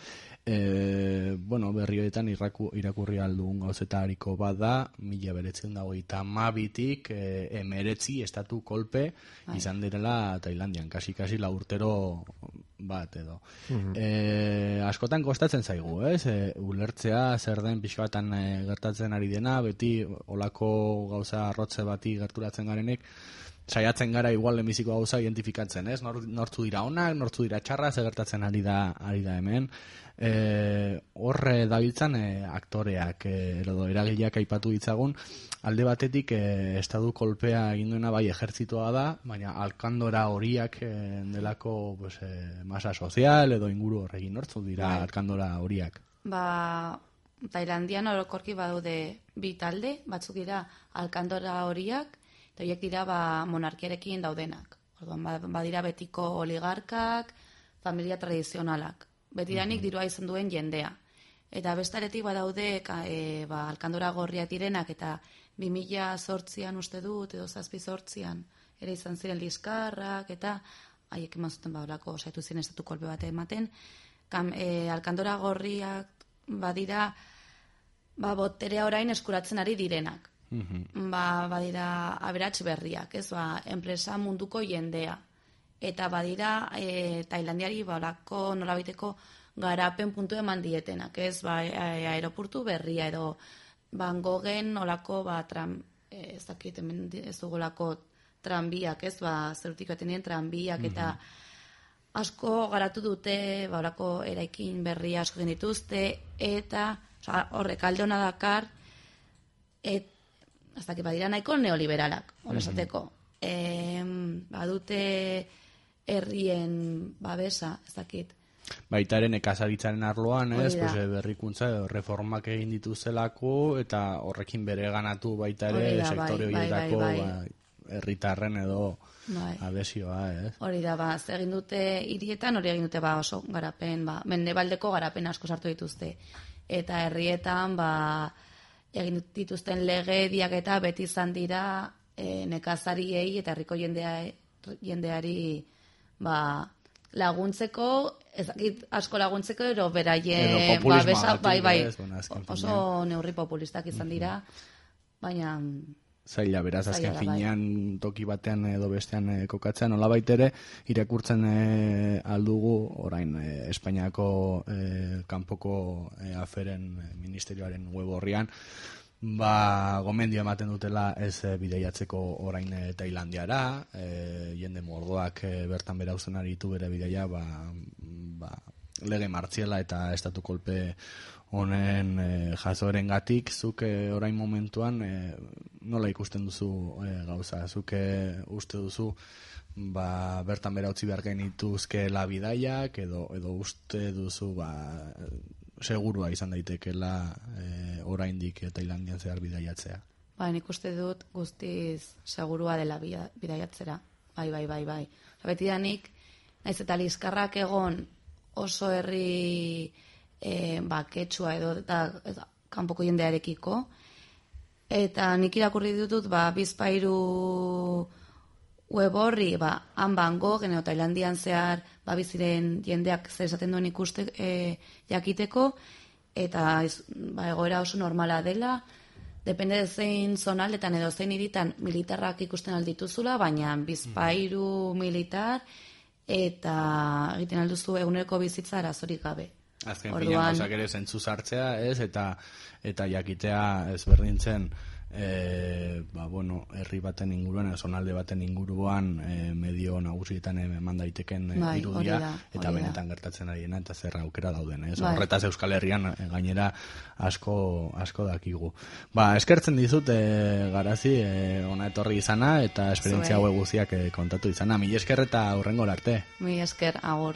e, bueno, berri horietan iraku, irakurri aldugun gauzetariko bat da, mila beretzen da hogeita mabitik e, emeretzi estatu kolpe bai. Izan direla Tailandian, kasi-kasi la urtero bat edo. Mm-hmm. E, askotan kostatzen zaigu, ez? E, ulertzea zer den pixkatan e, gertatzen ari dena, beti olako gauza arrotze bati gerturatzen garenek, saiatzen gara igual lehenbiziko gauza identifikatzen, ez? Nor, nortzu dira onak, nortzu dira txarra, zer gertatzen ari da, ari da hemen. E, horre dabiltzan e, aktoreak e, edo eragileak aipatu ditzagun, alde batetik e, estadu kolpea egin duena bai ejertzitoa da, baina alkandora horiak e, delako pues, e, masa sozial edo inguru horrekin nortzu dira bai. Alkandora horiak. Ba, Tailandian orokorki badaude bi talde, batzuk dira alkandora horiak, eta horiek dira ba, monarkiarekin daudenak. Orduan, badira betiko oligarkak, familia tradizionalak. Betidanik mm-hmm. dirua izan duen jendea. Eta bestaretik badaude e, ba, alkandora gorriak direnak, eta bi mila zortzian uste dut, edo zazpi zortzian, ere izan ziren liskarrak, eta haiek eman zuten badolako, saitu ziren estatu kolpe bat ematen, kam, e, alkandora gorriak badira ba, boterea orain eskuratzen ari direnak. Mm-hmm. Ba, badira aberats berriak, ez ba, enpresa munduko jendea. Eta badira e, Tailandiari balako nolabiteko garapen puntu eman dietenak, ez ba, aeroportu berria edo Van Goghen olako ba, tram, e, ez dakit hemen ez dugulako tranbiak, ez ba, zerutik baten dien tranbiak, mm-hmm. eta asko garatu dute ba, olako eraikin berria asko dituzte, eta oza, horrek alde hona dakar, et, ez dakit badira nahiko neoliberalak, horrezateko. Mm-hmm. E, badute herrien babesa, ez dakit. Baitaren nekazaritzaren arloan, ez, pues, berrikuntza reformak egin dituzelako, eta horrekin bere ganatu baita ere da, sektore bai, horietako bai, bai, bai. ba, herritarren edo bai. Abesioa, ez? Hori da, ba, egin dute hirietan, hori egin dute ba, oso garapen, ba, mendebaldeko garapen asko sartu dituzte. Eta herrietan, ba, egin dituzten legediak eta beti izan dira e, nekazariei eta herriko jendea, jendeari ba, laguntzeko, ez dakit asko laguntzeko, ero beraien babesa, bai, bai, oso neurri populistak izan dira, baina zaila, beraz, azken finean bai. Toki batean edo bestean e, kokatzen, nola baitere, irakurtzen e, aldugu, orain, e, Espainiako e, kanpoko e, aferen e, ministerioaren web horrian, ba, gomendio ematen dutela ez e, bidaiatzeko orain e, Tailandiara, e, jende mordoak e, bertan bera uzen aritu bere bidaia, ba, ba, lege martziela eta estatu kolpe honen e, jasoren gatik, zuk e, orain momentuan e, nola ikusten duzu e, gauza, zuk e, uste duzu ba, bertan bera utzi behar genituzke la bidaiak, edo, edo uste duzu ba, segurua izan daitekela e, oraindik Tailandian zehar bidaiatzea. Ba, nik uste dut guztiz segurua dela bidaiatzera. Bai, bai, bai, bai. Betidanik, naiz eta liskarrak egon oso herri e, baketsua edo eta, eta kanpoko jendearekiko, eta nik irakurri ditut ba, bizpairu web horri, ba, han Van Goghen edo Tailandian zehar ba, biziren jendeak zer esaten duen ikuste e, jakiteko, eta ba, egoera oso normala dela, depende de zein zonaldetan edo zein hiritan militarrak ikusten aldituzula, baina bizpairu militar eta egiten alduzu eguneko bizitza arazorik gabe. Azken Orduan... finean gauzak ere zentzu sartzea, ez, eta, eta jakitea ezberdintzen E, ba, bueno, herri baten inguruan, zonalde baten inguruan e, medio nagusietan eman daiteken e, bai, irudia, da, eta benetan da. Gertatzen ariena, eta zer aukera dauden, ez? Bai. Horretaz Euskal Herrian e, gainera asko, asko dakigu. Ba, eskertzen dizut, e, Garazi, e, ona etorri izana, eta esperientzia hauek guztiak e, kontatu izana. Mil esker eta hurrengora arte. Mil esker, agur.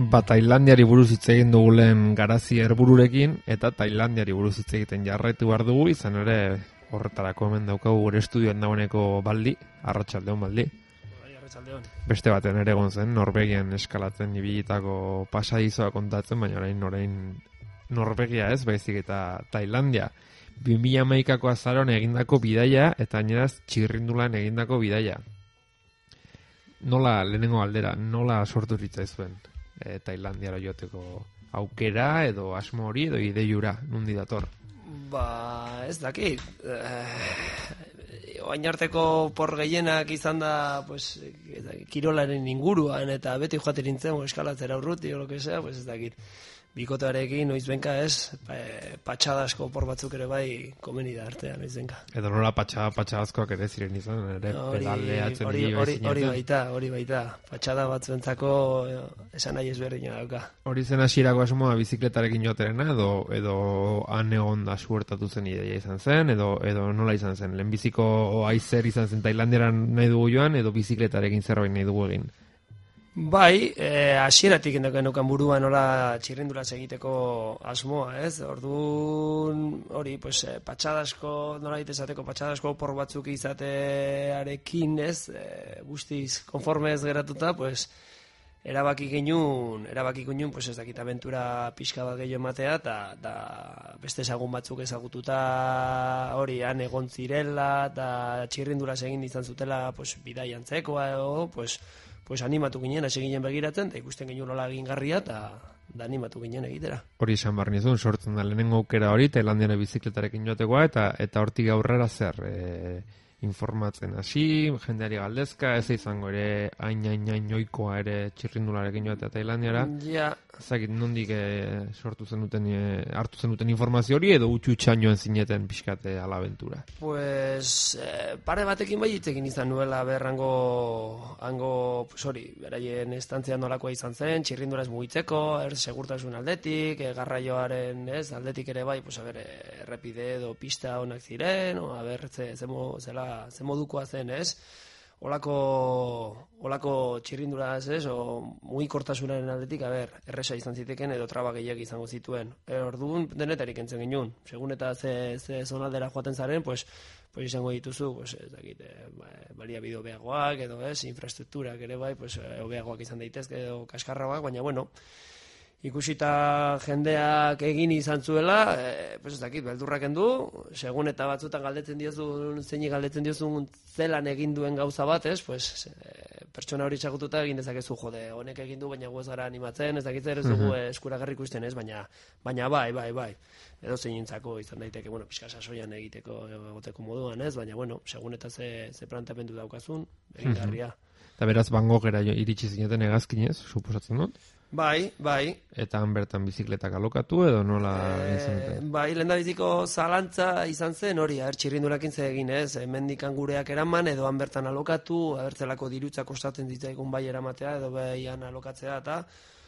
Ba, Tailandiari buruz hitz egin dugu lehen Garazi Erbururekin, eta Tailandiari buruz hitz egiten jarraitu behar dugu, izan ere horretarako hemen daukagu gure estudioan dagoeneko Baldi, Arratsaldeon Baldi. Beste baten ere egon zen, Norvegian eskalatzen ibilitako pasadizoa kontatzen, baina orain orain Norvegia ez, baizik eta Tailandia. bi mila hamaikako azaroan egindako bidaia, eta aineraz txirrindulan egindako bidaia. Nola, lehenengo aldera, nola sortu zitzaizuen e, Tailandiara joateko aukera, edo asmo hori, edo ideiura, nundi dator? Ba, ez dakit. Eh, oain arteko por gehienak izan da, pues, kirolaren inguruan, eta beti joaten nintzen, eskalatzera urruti, o lo que sea, pues ez dakit. Bikotearekin, noiz benka ez, patxadazko por batzuk ere bai komeni da artean, noiz benka. Edo nola patxada, patxadazkoak ere ziren izan, ere pedaleatzen hori, hori, hori baita, hori baita. Patxada batzuentzako esan nahi ezberdina dauka. Hori zen hasierako asmoa bizikletarekin joaterena, edo, edo han egon da suertatu zen ideia izan zen, edo, edo nola izan zen, lehenbiziko aizer izan zen Tailandiaran nahi dugu joan, edo bizikletarekin zerbait nahi dugu egin. Bai, hasieratik eh, endokan buruan nola txirrinduraz egiteko asmoa, ez? Orduan, hori, pues, eh, patxadasko, nola itezateko patxadasko por batzuk izatearekin, ez? Eh, guztiz, konforme ez geratuta, pues, erabaki genuen, erabaki genuen, pues, ez dakit abentura pixka bat gehiago ematea, eta da, beste ezagun batzuk ezagututa hori, han egon zirela, eta txirrinduraz egin izan zutela, pues, bidaian tzekoa, edo, pues, pues animatu ginen, hasi ginen begiratzen, eta ikusten ginen nola egingarria, eta da animatu ginen egitera. Hori esan behar nizun, sortzen da lehenengo aukera hori, Tailandiara bizikletarekin joatekoa, eta eta hortik aurrera zer, e, informatzen hasi, jendeari galdezka, ez izango ere hain hain hain oikoa ere txirrindularekin joatea Tailandiara. Ja. Ezakit nondik e, sortu zenuten, e, hartu zenuten informazio hori, edo utxutxan joan zineten pixkate alabentura? Pues, eh, pare batekin bai hitzekin izan nuela berrango, hango, pues hori, beraien estantzia nolakoa izan zen, txirrinduraz mugitzeko, er, segurtasun aldetik, e, garraioaren, ez, aldetik ere bai, pues, a ber, errepide edo pista onak ziren, o, a ber, ze, zemo, zela, ze modukoa zen, ez? Olako, olako txirrinduraz, ez, o mugikortasunaren aldetik, a ber, erresa izan ziteken edo traba gehiak izango zituen. E, orduan, denetarik entzen genuen. Segun eta ze, ze zonaldera joaten zaren, pues, pues izango dituzu, pues, ez dakit, baliabide hobeagoak, edo ez, infrastrukturak ere bai, pues, hobeagoak izan daitezke, edo kaskarragoak, baina, bueno, ikusita jendeak egin izan zuela, e, pues ez dakit, beldurrak endu, segun eta batzutan galdetzen diozun, zeini galdetzen diozun zelan egin duen gauza bat, ez, pues, e, pertsona hori txagututa egin dezakezu, jode, honek egin du, baina gu ez gara animatzen, ez dakit zer ez dugu eskuragarri ikusten, ez, baina, baina bai, bai, bai, edo zeinintzako izan daiteke, bueno, pixka sasoian egiteko, egoteko moduan, ez, baina, bueno, segun eta ze, ze planteamendu daukazun, egin garria. Eta beraz, Bangkokera iritsi zineten hegazkinez, suposatzen dut? Bai, bai. Eta han bertan bizikletak alokatu edo nola egin e, zenuten? Bai, lehen da biziko zalantza izan zen hori, er, txirrindurakin ze egin ez, mendikan gureak eraman edo han bertan alokatu, abertzelako dirutza kostatzen ditzaigun bai eramatea edo bai han alokatzea, eta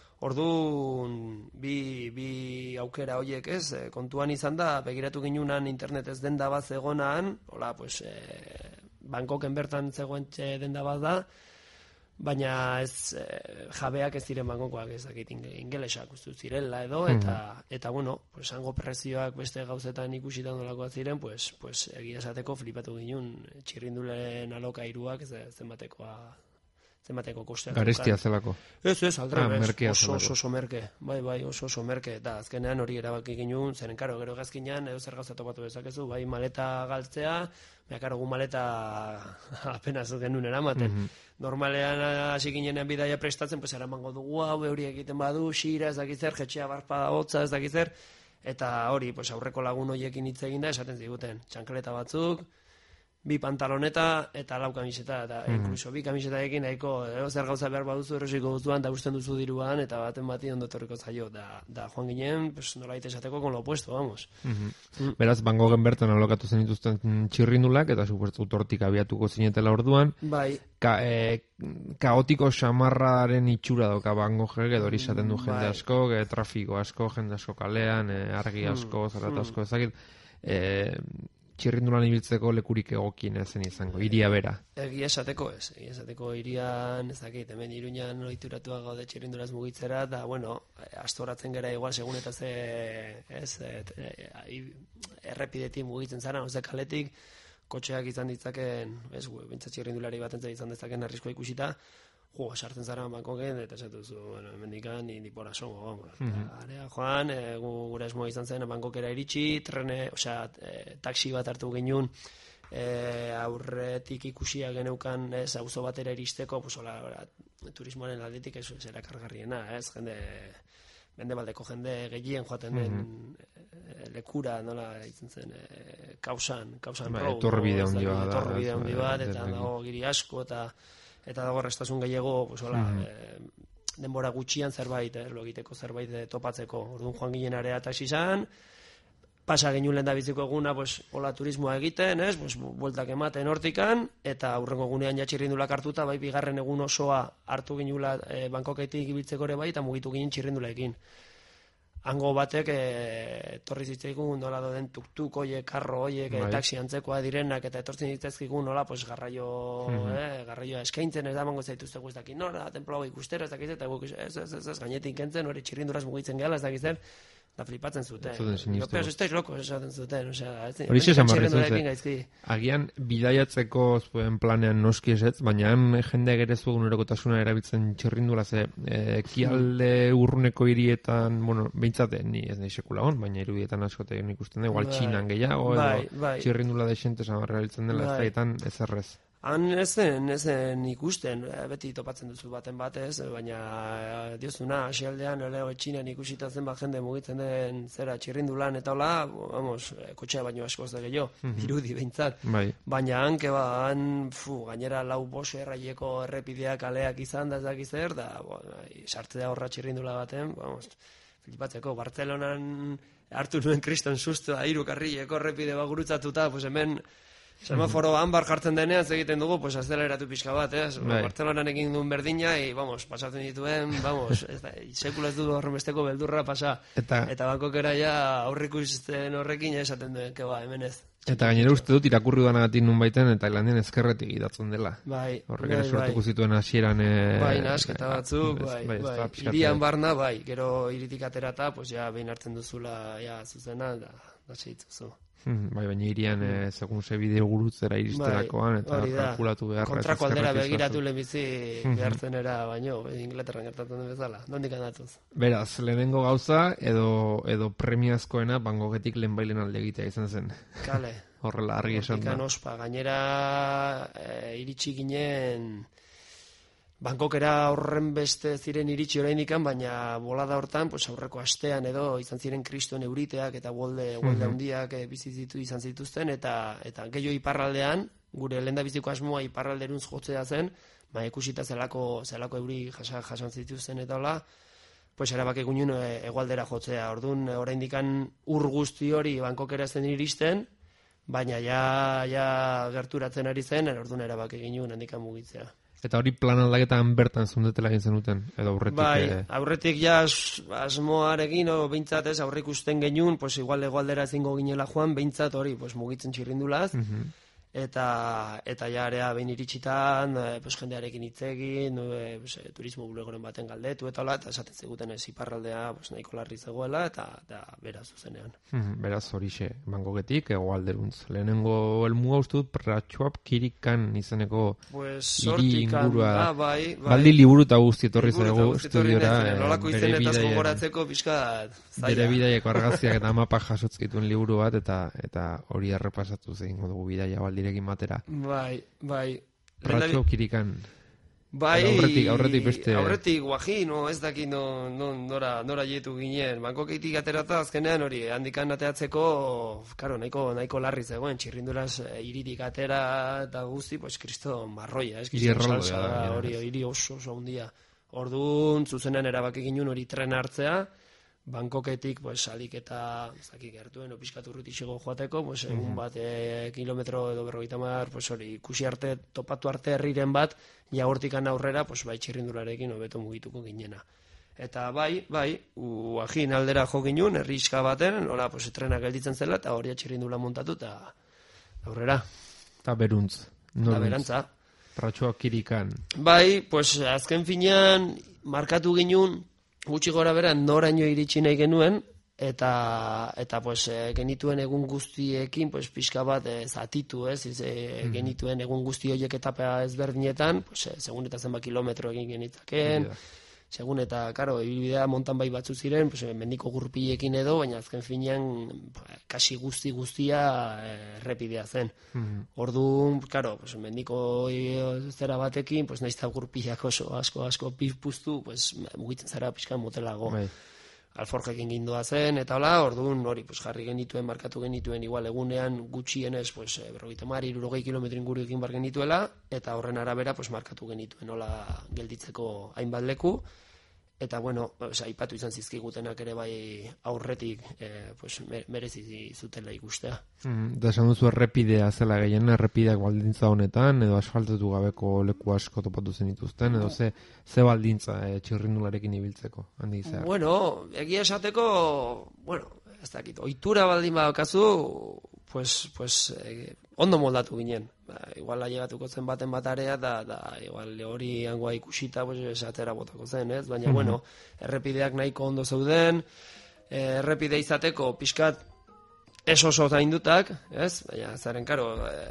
orduan bi, bi aukera horiek ez, kontuan izan da, begiratu ginunan internet ez denda bat zegonan, hola, pues, e, Bangkoken bertan zegoen denda bat da, baina ez e, jabeak ez ziren Bangkokoak, ez dakit ingelesak ustu zirela edo, eta, eta bueno, pues, hango prezioak beste gauzetan ikusitan dolakoak ziren, pues, pues, egia esateko flipatu ginen txirrindulen alokairuak zenbatekoa zenbateko kosteak. Garestia zelako. Ez, ez, aldre, ah, bez, oso, oso, oso merke, bai, bai, oso, oso merke, eta azkenean hori erabaki ginen, zeren karo, gero gazkinean, edo zer gauza topatu bezakezu, bai, maleta galtzea, baina karo, gu maleta apenas genuen eramaten. Mm -hmm. Normalean hasi ginenean bidaia prestatzen, pues eramango dugu hau, hori egiten badu, xira, ez dakitzer, jetxea barpada hotza, ez dakitzer, eta hori, pues aurreko lagun horiekin hitz eginda, esaten ziguten, txankleta batzuk, bi pantaloneta eta lau kamiseta, eta mm. inkluso bi kamisetaekin nahiko eh, zer gauza behar baduzu erosiko duzuan, da usten duzu diruan, eta baten bati ondotorriko zaio, da, da joan ginen, pues, nolait esateko kon lo opuesto, vamos. Mm-hmm. Mm. Beraz, Bangkoken bertan alokatu zen dituzten txirrindulak, eta supuesto tortik abiatuko zinetela orduan. Bai. Ka, e, kaotiko xamarraren itxura doka Bangkokek, edo hori izaten du jende asko, e, trafiko asko, jende asko kalean, e, argi asko, mm. zarata asko, ezakit, e, txirrindulan ibiltzeko lekurik egokien zen izango, iria bera. Egia esateko ez, egia esateko irian, ez dakit, hemen Iruñan ohituratua gaude txirrinduraz mugitzera, eta, bueno, astoratzen gara igual, segun eta ze, ez, et, e, errepidetik mugitzen zara, oze kaletik, kotxeak izan ditzaken, ez, bintzat txirrindulari bat entzat izan dezaken arriskoa ikusita, jo, sartzen zara bankoken, eta esatuzu, bueno, hemendikan indipora songo, vamos. Mm -hmm. Joan, e, gure esmoa izan zen, bankokera iritsi, trene, osea, e, taxi bat hartu genuen, e, aurretik ikusia geneukan, ez, auzo batera iristeko, pues, hola, hola, turismoaren aldetik ez zera kargarriena, ez, jende, mendebaldeko jende gehien joaten den mm -hmm. lekura, nola, izan zen, e, kausan, kausan ba, road. Etorrbide handi bat. Etorrbide handi bat, eta dago giri asko, eta eta dago restasun gehiago, pues, hola, mm -hmm. e, denbora gutxian zerbait, eh, lo egiteko zerbait e, topatzeko. Orduan joan ginen area taxi izan, pasa genuen lehen da biziko eguna, pues, hola turismoa egiten, ez, pues, bueltak ematen hortikan, eta aurrengo egunean ja txirrindulak hartuta, bai, bigarren egun osoa hartu ginula e, Bankoketik ibiltzeko ere bai, eta mugitu ginen txirrindulaekin. Hango batek e, etorri zitzaikun nola doden tuk-tuk oiek, karro oiek, e, taxi antzekoa direnak, eta etortzen zitzaizkigun nola, pues, garraio, mm-hmm. eh, garraioa eskaintzen, ez da mango zaituzteko ez dakit nora, temploa ikustera, ez dakit, eta ez, ez, ez, ez, gainetik kentzen, hori txirrinduraz mugitzen gehala, ez dakit zer, eta flipatzen zuten. Europeos estáis locos, esaten zuten, osea, ez hori zesan barrezen, agian bidaiatzeko zuen planean noski esetz, baina han jende gerezu egunerokotasuna erabiltzen txirrindula, ze e, kialde urruneko hirietan, bueno, behintzate, ni ez nahi sekula hon, baina irudietan askotek ikusten da, igual bai, txinan gehiago, bai, edo bai. txirrindula desente samarra erabiltzen dela, bai. Ez daitan ez errez. Han ezen, ezen ikusten, beti topatzen duzu baten batez, baina diozuna, asialdean, oleo etxinan ikusita zen bat jende mugitzen den zera txirrindulan, eta hola, vamos, kotxea baino askoz da gehiago, mm -hmm. irudi behintzat. Bai. Baina hanke ba, han, fu, gainera lau boso erraieko errepideak aleak izan da ez dakiz zer, da, bueno, sartzea horra txirrindula baten, vamos, flipatzeko, Bartzelonan hartu nuen kriston sustua, hiru karrileko errepide bat gurutzatuta, pues hemen, semaforo hanbar jartzen denean egiten dugu, pues azeleratu pixka bat, eh? Bai. Bartzelonan egin duen berdina, y, vamos, pasatzen dituen, vamos, ez da, sekula ez du horremesteko beldurra pasa. Eta, eta bankokera ja aurrikusten horrekin esaten duen, que ba, hemen ez. Eta gainera uste dut irakurri duanagatik nun baiten, eta Tailandian ezkerretik idatzen dela. Bai, horrek ere sortuko zituen hasieran. E, bai, nasketa batzuk, bai, bai, bai. Irian barna, bai, gero iritik aterata, pues ja, behin hartzen duzula, ja, zuzena, da, da seitzuzu. Bai, baina irian, mm. e, segun ze bideo gurutzera iristerakoan, eta kalkulatu beharra. Kontrako aldera begiratu lehenbizi behartzen era, baino, Inglaterran gertatzen den bezala. Nondik andatuz? Beraz, lehenengo gauza, edo, edo premiazkoena, Bankoketik lehenbailen alde egitea izan zen. Kale. Horrela, argi esan da. Ospa, gainera, e, iritsi ginen, Bankokera horren beste ziren iritsi oraindikan, baina bolada hortan, pues aurreko astean edo izan ziren kriston euriteak eta golde golde handiak mm-hmm. bizi zitu izan zituzten, eta eta gehiago iparraldean, gure lehendabiziko asmoa iparralderuntz jotzea zen, ba ikusita zelako zelako euri jasa jasan zituzten eta hola, pues erabaki gunun hegoaldera jotzea. Ordun oraindikan ur guzti hori Bankokera zen iristen, baina ja ja gerturatzen ari zen, ordun erabaki ginun handikan mugitzea. Eta hori plan aldaketan bertan zundetela egin zenuten, edo aurretik... Bai, e... aurretik ja asmoarekin, o behintzat ez, aurrik usten genuen, pues igual egoaldera ezingo ginela joan, behintzat hori, pues mugitzen txirrindulaz, mm-hmm. eta eta ja area behin iritsitan, e, pues jendearekin hitz egin, e, pues, e, turismo bulegoren baten galdetu, eta hola, eta esaten zeguten ez iparraldea pues, nahiko larri zegoela, eta, eta beraz zuzenean. Mm-hmm. Beraz horixe, Bankoketik, egoalderuntz. Lehenengo elmua uste dut, Pratxuap Kirikan izeneko pues, hiri ingurua. Da, bai, bai. Baldi liburu eta guzti etorri zego estudiora. Nolako izenetaz gogoratzeko pixka zaila. Bere bidaiako argazkiak eta mapa jasotzkituen liburu bat, eta eta hori errepasatu zein dugu bidaia baldirekin batera. Bai, bai. Pratxuap Kirikan. Bai, aurretik, aurretik beste... Aurretik, guaji, no, ez dakit no, no, nora, nora jetu ginen. Bankoketik aterata azkenean hori, handikan ateatzeko, karo, nahiko, nahiko larri zegoen, txirrinduraz iritik atera eta guzti, pues, kristo marroia, ez? Iri erraldo, salsa, da. Hori, iri oso, oso hundia. Orduan, zuzenean erabaki ginen hori tren hartzea, Bankoketik, pues, alik eta, ez dakik gertuen, opiskat urrutixego joateko, pues, egun mm-hmm. bat, e, kilometro edo berrogeita mar, pues, hori, ikusi arte, topatu arte herriren bat, ja hortikan aurrera, pues, bai, txirrindularekin hobeto mugituko ginena. Eta bai, bai, uajin aldera jo ginen, herriska baten, nola, pues, trena gelditzen zela, eta hori txirrindula montatu, eta aurrera. Eta beruntz. Eta berantza. Ratxoak kirikan. Bai, pues azken finean markatu ginun, gutxi gora bera noraino iritsi nahi genuen, eta eta pues genituen egun guztiekin pues pixka bat e, zatitu, ez, e, mm. genituen egun guzti horiek etapa ezberdinetan, pues segun eta zenba kilometro egin genitzaken, segun eta, karo, ibilbidea mountain bike batzu ziren, pues, mendiko gurpilekin edo, baina azken finean kasi guzti guztia errepidea zen. Mm-hmm. Orduan, karo, pues, mendiko zera batekin, pues, nahiz eta gurpilak oso asko asko pizpuztu, pues, mugitzen zara pixkan motelago. Bai. Alforjekin gindoa zen, eta hola, orduan hori, pues, jarri genituen, markatu genituen, igual egunean gutxienez, pues, berrogeita hamar, hirurogei kilometro inguru egin bar genituela, eta horren arabera, pues, markatu genituen, hola gelditzeko hainbat leku, eta, bueno, oza, ipatu izan zizkigutenak ere bai aurretik, eh, pues, merezi zutela ikustea. Mm, da esan duzu errepidea zela gehien, errepideak baldintza honetan, edo asfaltatu gabeko leku asko topatu zen dituzten, edo ze, ze baldintza eh, txirrindularekin ibiltzeko, handi zehar? Bueno, egia esateko, bueno, ez dakit, ohitura baldin badaukazu, pues, pues, eh, ondo moldatu ginen. Ba, igual ailegatuko zen baten bat area, da, da igual hori hangoa ikusita, pues, esatera botako zen, ez? Baina, mm-hmm. bueno, errepideak nahiko ondo zeuden, errepide izateko pixkat ez oso zaindutak, ez? Baina, zaren, karo,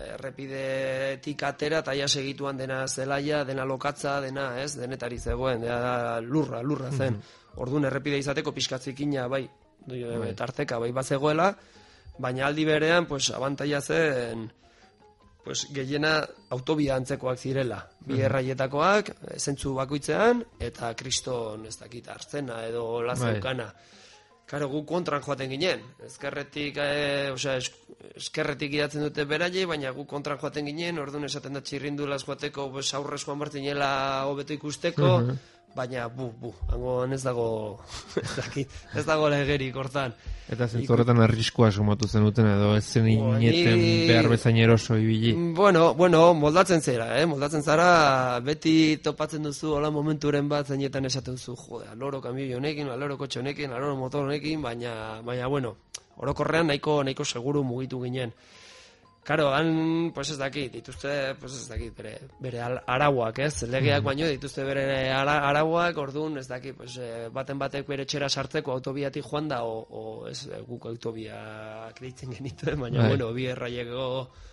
errepidetik atera, eta ja segituan dena zelaia, dena lokatza, dena, ez? Denetari zegoen, dena lurra, lurra zen. Mm-hmm. Orduan, errepide izateko pixkatzikina, bai, bai, tarteka, bai, bazegoela, baina aldi berean, pues, abantaia zen, pues, gehiena autobia antzekoak zirela. Bi erraietakoak, zentzu bakoitzean, eta kriston, ez dakit, artzena edo lazeukana. Karo, gu kontran joaten ginen. Ezkerretik, e, osea, eskerretik idatzen dute beraiei, baina gu kontran joaten ginen, orduan esaten da txirrindulaz joateko, pues, aurrez joan bartzinela hobeto ikusteko, uh-huh. baina, bu, bu, hangoan ez dago, ez dakit, ez dago legerik hortan. Eta zentzorretan arriskua sumatu zenuten edo ez zen ineten ni... behar bezain eroso ibili? Bueno, bueno, moldatzen zera, eh? moldatzen zara, beti topatzen duzu hola momenturen bat zeinetan esaten duzu, jode, aloro kamioi honekin, aloro kotxe honekin, aloro motor honekin, baina, baina bueno, orokorrean nahiko, nahiko seguru mugitu ginen. Karo, han, pues ez dakit, dituzte, pues ez dakit, bere, bere arauak, ez? Legeak baino dituzte bere ara, arauak, orduan, ez dakit, pues, baten batek bere txera sartzeko autobiatik joan da, o, o ez, guk autobiak deitzen genituen, baina, Ai. bueno, bi erraieko,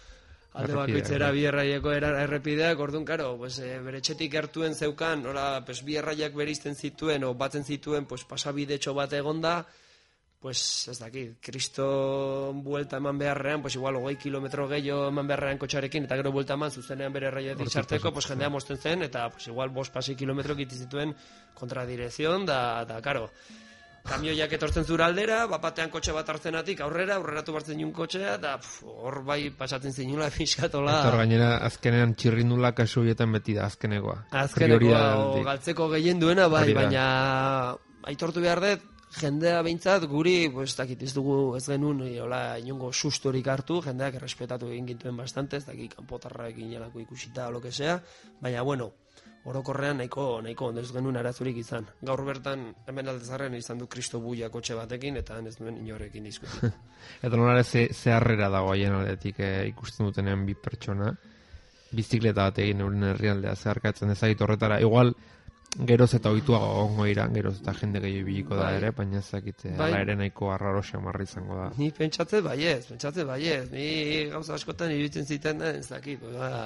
alde bakoitzera bi erraieko errepideak, orduan, karo, pues, bere txetik gertuen zeukan, ora, pues, bi erraiak berizten zituen, o batzen zituen, pues, pasabidetxo bat egonda, pues, ez dakit, kriston buelta eman beharrean, pues igual hogei kilometro gehiago eman beharrean kotxarekin, eta gero buelta eman zuzenean bere erraiatik txarteko, pues jendea mozten zen, eta pues igual bost pasi kilometro egiten zituen kontradirezion, da, da, karo, kamioiak etortzen zura aldera, bapatean kotxe bat hartzenatik aurrera, aurreratu bartzen jun kotxea, eta hor bai pasatzen zinula fiskatola. Eta hor gainera, azkenean txirrindula kasu horietan beti da azkenekoa. Azkenekoa, o galtzeko gehien duena, bai, baina aitortu behar dut, jendea behintzat guri, pues, dakit, ez dugu ez genuen, hola, inongo sustorik hartu, jendeak errespetatu egin gintuen bastante, ez dakit, kanpotarrak inelako ikusita o lo que sea, baina, bueno, orokorrean nahiko, nahiko ondo ez genuen arazurik izan. Gaur bertan, hemen aldezarren izan du Kristo buia kotxe batekin, eta ez duen inorekin diskuti. Eta nolare ze, ze harrera dago haien aldetik eh, ikusten dutenean bi pertsona, bizikleta bat egin euren herrialdea zeharkatzen ezagit horretara, igual, geroz eta ohituago egongo dira, geroz eta jende gehiago ibiliko da ere, baina ezakite, bai. Ala ere nahiko arraro xamarra izango da. Ni pentsatze baiez, pentsatzen baiez, ni gauza askotan iruditzen ziten, ez dakit,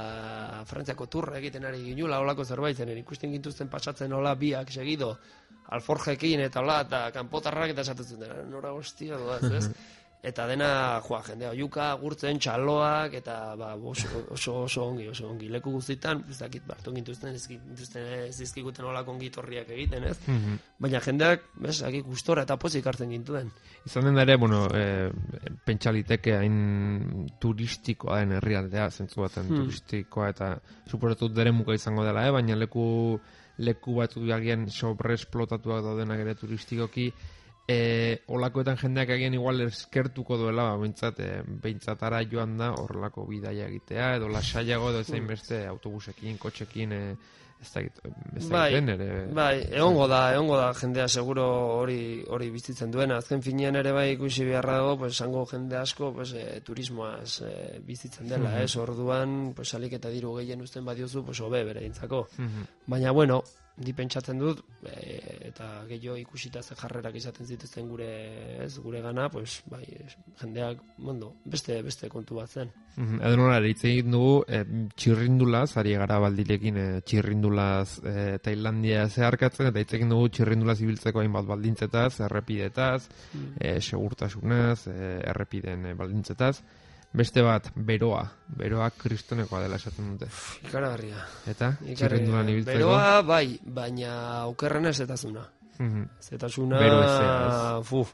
ba, Frantziako turra egiten ari ginula, holako zerbait zen, ikusten gintuzten pasatzen hola biak segido, alforjekin eta hola, eta kanpotarrak eta esaten zuten, nora hostia doaz, ez? Eta dena, joa, jendea oiuka, gurtzen, txaloak, eta ba, oso, oso, oso ongi, oso ongi. Leku guztitan, ez dakit, bartu gintuzten, ez dizkiguten olako ongi torriak egiten, ez? Mm-hmm. Baina jendeak, bez, akik gustora eta pozik hartzen gintuen. Izan den ere, bueno, e, pentsaliteke hain turistikoa den herrialdea, zentzu baten hmm. turistikoa, eta suporatut dere muka izango dela, eh? Baina leku, leku batzu agian sobre esplotatuak daudenak ere turistikoki, E, olakoetan jendeak egin igual eskertuko duela, ba, behintzat, e, behintzatara joan da horrelako bidaia egitea, edo lasaiago edo ezain beste autobusekin, kotxekin, e, ez da egiten, ere... Bai, egongo da, egongo da jendea seguro hori hori bizitzen duena. Azken finean ere bai ikusi beharra dago, pues, zango jende asko pues, e, turismoaz e, bizitzen dela, ez? Orduan, pues, alik eta diru gehien uzten badiozu, pues, hobe bere dintzako. Baina, bueno, di pentsatzen dut, e, eta gehiago ikusita ze jarrerak izaten zituzten gure, ez, gure gana, pues, bai, jendeak, mondo, beste, beste kontu bat zen. Edo nola, hitz egin dugu, e, txirrindulaz, ari gara baldirekin, e, txirrindulaz e, Tailandia zeharkatzen, eta hitz egin dugu txirrindulaz ibiltzeko hainbat baldintzetaz, errepidetaz, mm. e, segurtasunaz, e, errepiden e, baldintzetaz. Beste bat, beroa. Beroa kristonekoa dela esaten dute. Ikaragarria. Eta? Txirrindulan ibiltzeko? Beroa, bai, baina okerrena zetazuna. Mm-hmm. Zetazuna... Bero ezea, Fuf.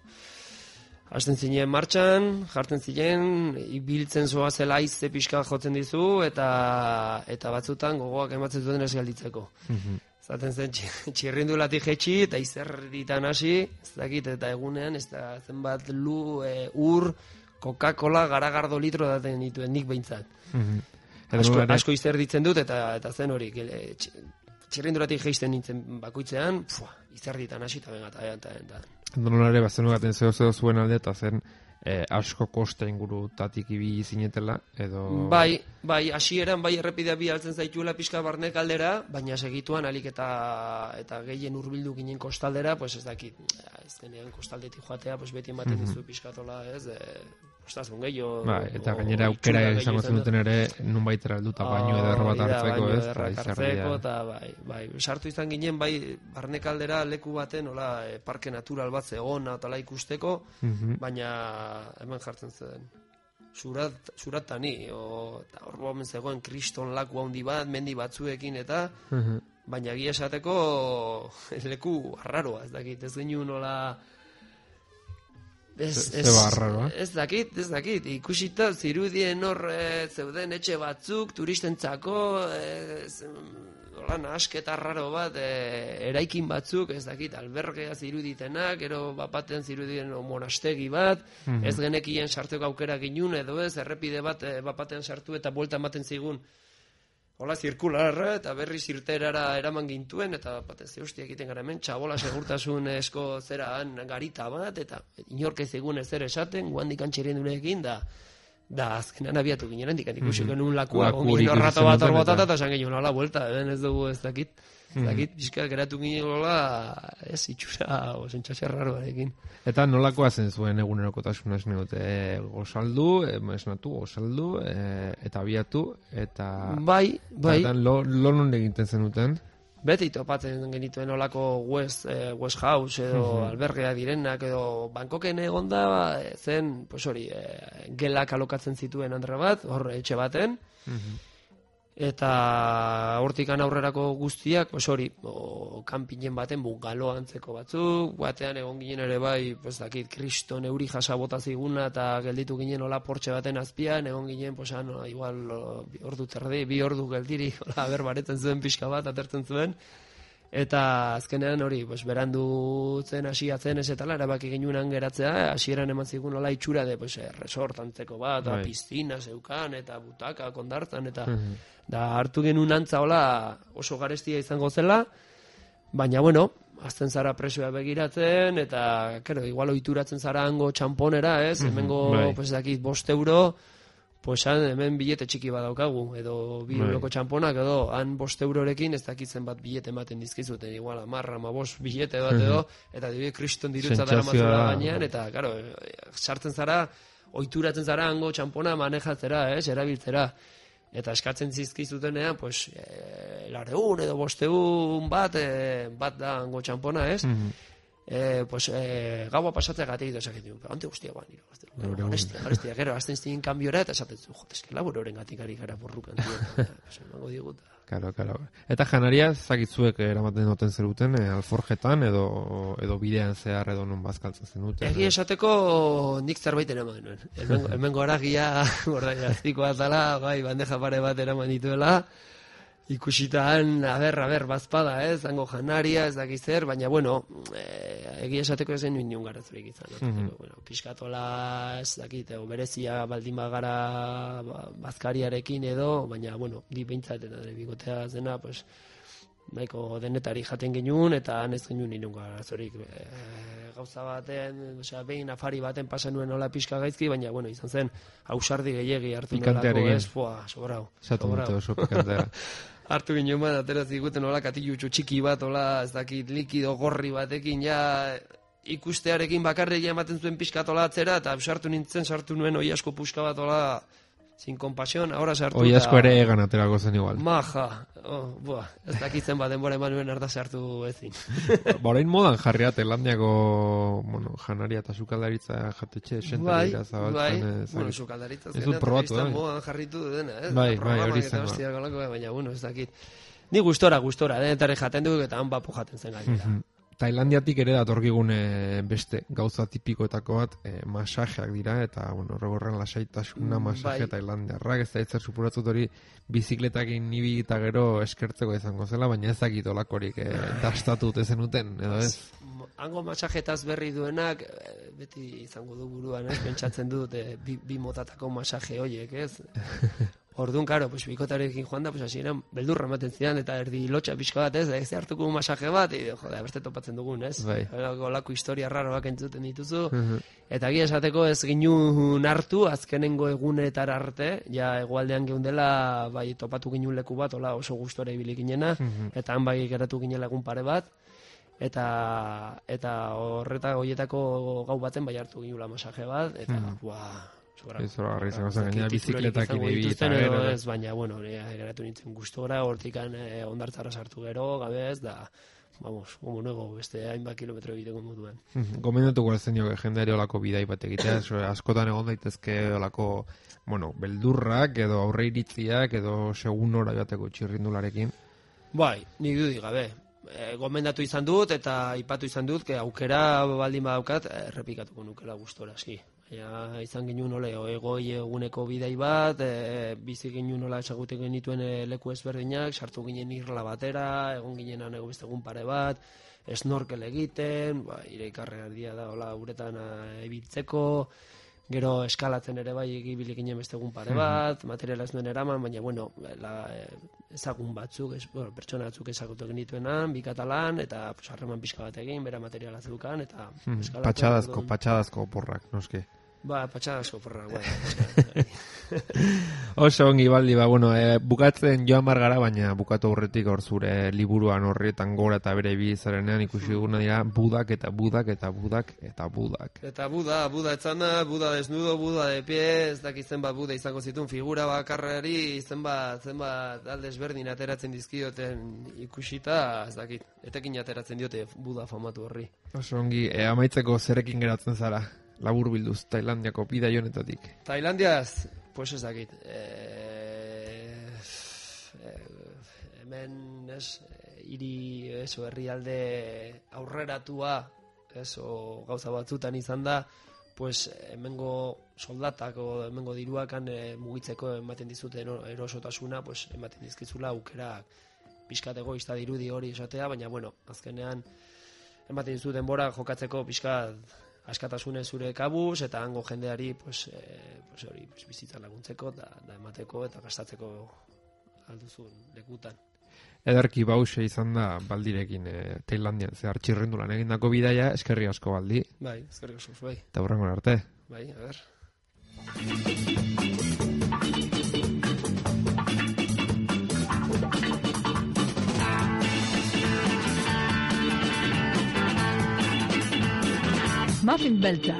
Hasten zinen martxan, jartzen ziren, ibiltzen zoa zela aize pixka jotzen dizu, eta eta batzutan gogoak ematzen zuten ez galditzeko. Mm-hmm. Zaten zen txirrindulatik jetxi, eta izerditan hasi, ez dakit, eta egunean, ez da zenbat lu, e, ur, Coca-Cola garagardo litro daten dituen nik behintzat. Mm-hmm. Asko, asko izerditzen dut, eta eta zen hori, txirrindulatik jeisten nintzen bakoitzean, pua, izerditan hasi, eta benga, eta eta Donolare, bazen ugaten zeo zeo zuen alde, eta zen eh, asko kosta ingurutatik ibili zinetela, edo... Bai, bai, hasieran bai errepidea bi altzen zaituela pixka barnek aldera, baina segituan alik eta eta gehien hurbildu ginen kostaldera, pues ez dakit, ez denean kostaldetik joatea, pues beti ematen dizu pixkatola, ez, e, kostasun gehiago... Bai, eta gainera aukera izango zenuten ere, nun baitera helduta baino edo errobat hartzeko, ez? Baino hartzeko, eta bai, bai, sartu izan ginen, bai, barnek aldera leku baten, hola, e, parke natural bat zegoen, eta ikusteko, baina hemen jartzen zen. Surat, suratani, o, eta hor bomen zegoen kriston laku handi bat, mendi batzuekin, eta baina egia esateko leku arraroa, ez dakit, ez genuen nola... Ez, ez, ez dakit, ez dakit, ikusita zirudien hor e, zeuden etxe batzuk, turistentzako, ez, hola nahasketa raro bat, e, eraikin batzuk, ez dakit, albergea ziruditenak, ero bapaten zirudien monastegi bat, mm-hmm. ez genekien sartzeko aukera ginun, edo ez, errepide bat e, bapaten sartu eta buelta ematen zigun, hola, zirkularra, eta berri zirterara eraman gintuen, eta batez eustia egiten gara hemen, txabola segurtasun esko zeraan garita bat, eta inork ez egun ezer esaten, guandik antxerien dunekin, da, da azkenan abiatu ginen, hendik, ikusiko mm-hmm. nun lakua, ongin horrato bat orbotata, eta esan genuen, hola, buelta, eben ez dugu ez dakit, ez dakit, bizka geratu ginen, hola, ez, itxura, osentxaxe rarroarekin. Eta nolakoa zen zuen egunerokotasuna esan dute, e, gozaldu, e, esnatu, gozaldu, e, eta abiatu, eta... Bai, bai. Eta lo, lo non egiten zenuten? Beti topatzen genituen olako West, eh, West House edo uh-huh. albergea direnak edo Bangkoken egonda zen, pues hori, eh, gelak alokatzen zituen andre bat, hor etxe baten, uh-huh. eta hortikan aurrerako guztiak, pues hori, o, kanpinen baten bungalo antzeko batzuk, batean egon ginen ere bai, pues dakit, kriston euri jasa bota ziguna, eta gelditu ginen hola portxe baten azpian, egon ginen, pues ano, igual, o, bi ordu terdi, bi ordu geldiri, hola, ber, baretzen zuen pixka bat, atertzen zuen, eta azkenean hori, pues berandu zen hasiatzen ez etala, erabaki genuenan geratzea, hasieran eman zigun hola itxura de, pues, resort antzeko bat, right. Piztina zeukan, eta butaka kondartzan, eta uh-huh. da hartu genuen antza hola oso garestia izango zela, baina bueno, azten zara presioa begiratzen, eta, kero, igual oituratzen zara hango txamponera, ez, uh-huh. hemengo, right. pues dakit, bost euro, pues han hemen bilete txiki badaukagu, edo bi euroko txamponak, edo han bost eurorekin ez dakitzen bat bilete ematen dizkizuten, igual amarra, ama bost bilete bat edo, eta dibi kriston dirutza dara matzula gainean, eta, karo, sartzen zara, oituratzen zara hango txampona manejatzera, ez, erabiltzera, eta eskatzen zizkizutenean, pues, e, lareun edo bosteun bat, e, bat da hango txampona, ez, mm-hmm. Eh, pues, eh, gaua pasatzea gatik edo esaketu, ante guztia guan, nire, garestia, garestia, gero, azten zinen kambiora, eta esaten zu, jote, eski labur horren gatik ari gara borrukan, emango digut. Karo, karo. Eta janaria, zakitzuek eramaten duten zeruten, eh, alforjetan, edo, edo bidean zehar, edo non bazkaltzen zenuten. Egi esateko, nik zerbait eraman nuen. Hemengo aragia, gordaia, aztikoa zala, bai, bandeja pare bat eraman dituela, Ikusitan, aber, aber, bazpada, ez, zango janaria, ez dakiz zer, baina, bueno, e, egia esateko ezen nuen nion garazurik izan. Mm -hmm. bueno, piskatola, ez dakit, ego, berezia baldin bagara ba, bazkariarekin edo, baina, bueno, di behintzat eta bigotea zena, pues, nahiko denetari jaten genuen, eta ez genuen nion garazurik. E, gauza baten, osea, behin afari baten pasa nuen nola pixka gaizki, baina, bueno, izan zen, hausardi gehiegi hartu nolako, ez, foa, sobrau. Zatu dute oso pikanteara. Hartu ginen bat, atera ziguten hola katilutxo txiki bat, hola, ez dakit, likido gorri batekin, ja, ikustearekin bakarrik ematen zuen pixkatola atzera, eta sartu nintzen, sartu nuen oi asko puska bat, hola, sin compasión, ahora sartu. Oi asko ere egan aterako zen igual. Maja, oh, buah, ez dakitzen bat, denbora eman nuen arda sartu ezin. Ba, orain modan jarria, Tailandiako, bueno, janaria eta sukaldaritza jatetxe, esentarira zabaltzen. Bai, bueno, sukaldaritza ez dut probatu, bai. Modan jarritu dena, ez? Bai, bai, hori zen. Baina, bueno, ez dakit. Ni gustora, gustora, denetare jaten duk eta han bapo jaten zen gainera. Tailandiatik ere datorkigune beste gauza tipikoetako bat, e, masajeak dira, eta, bueno, horregorren lasaitasuna masaje bai. Tailandiarrak, ez da etzer supuratzut hori bizikletakin nibi eta gero eskertzeko izango zela, baina ez dakit olakorik e, dastatu zenuten, edo ez? Hango masajetaz berri duenak, beti izango du buruan, ez? Pentsatzen dut, e, bi, bi motatako masaje horiek, ez? Orduan, karo, pues, bikotarekin joan da, pues, hasieran beldurra ematen zidan, eta erdi lotxa pixka bat, ez, ez hartuko masaje bat, e, jode, beste topatzen dugun, ez? Bai. Olako historia raroak entzuten dituzu, uh-huh. Eta gia esateko ez ginun hartu, azkenengo egunetar arte, ja egualdean geundela, bai, topatu ginun leku bat, ola oso gustora ibili ginena, uh-huh. Eta han bai geratu ginela egun pare bat, eta eta horreta hoietako gau baten bai hartu ginula masaje bat, eta, uh-huh. Buah, ez hori garri izango zen, gaina bizikletakin ibi eta gero. Ez, baina, bueno, geratu nintzen gustora, hortikan eh, ondartzara sartu gero, gabez, da, vamos, como nuego, beste hainbat kilometro egiteko moduan. Gomendatuko alzen jo, jendeari olako bidai bat egitea, askotan egon daitezke olako, bueno, beldurrak, edo aurre iritziak, edo segun hora jateko txirrindularekin. Bai, nik dudik gabe. E, gomendatu izan dut, eta ipatu izan dut, que aukera baldin badaukat, errepikatuko nukela gustora, eski. Ja, izan ginen ole, egoi eguneko bidai bat, e, bizi ginen nola esaguten genituen e, leku ezberdinak, sartu ginen irla batera, egon ginen anego beste egun pare bat, snorkel egiten, ba, ireikarre ardia da, hola, uretan ebiltzeko, gero eskalatzen ere bai egibili ginen beste egun pare bat, materiala ez duen eraman, baina, bueno, la, e, ezagun batzuk, ez, bueno, pertsona batzuk ezagutu genituenan, bi katalan, eta pues, harreman pixka bat egin, bera materiala zelukan, eta hmm, patxadazko, patxadazko oporrak, noski. Ba, patxadazko oporrak, bai. Oso ongi baldi, ba, bueno, e, bukatzen joan margara, baina bukatu horretik hor zure liburuan horretan gora eta bere bizarenean ikusi duguna dira budak eta budak eta budak eta budak. Eta buda, buda etzana, buda desnudo, buda de pie, ez dakitzen bat buda izango zituen figura bakarrari, zenbat, zenbat alde ezberdin ateratzen dizkioten ikusita, ez dakit, etekin ateratzen diote buda famatu horri. Oso ongi, e, amaitzeko zerekin geratzen zara? Labur bilduz, Tailandiako bidai honetatik. Tailandiaz, pues ez dakit. E, e, hemen, ez, hiri, eso, herrialde aurreratua, eso, gauza batzutan izan da, pues hemengo soldatak o hemengo diruakan e, mugitzeko ematen dizute erosotasuna, pues ematen dizkizula aukerak pixkat egoista dirudi hori esatea, baina, bueno, azkenean ematen dizu denbora jokatzeko pixkat askatasune zure kabuz, eta hango jendeari pues, e, pues hori pues, bizitza laguntzeko, da, da emateko eta gastatzeko alduzun lekutan. Ederki bause izan da baldirekin e, Tailandian, zehar txirrendulan egindako bidaia, eskerri asko baldi. Bai, eskerri asko, bai. Eta hurrengo arte. Bai, a ber. Muffin beltzak.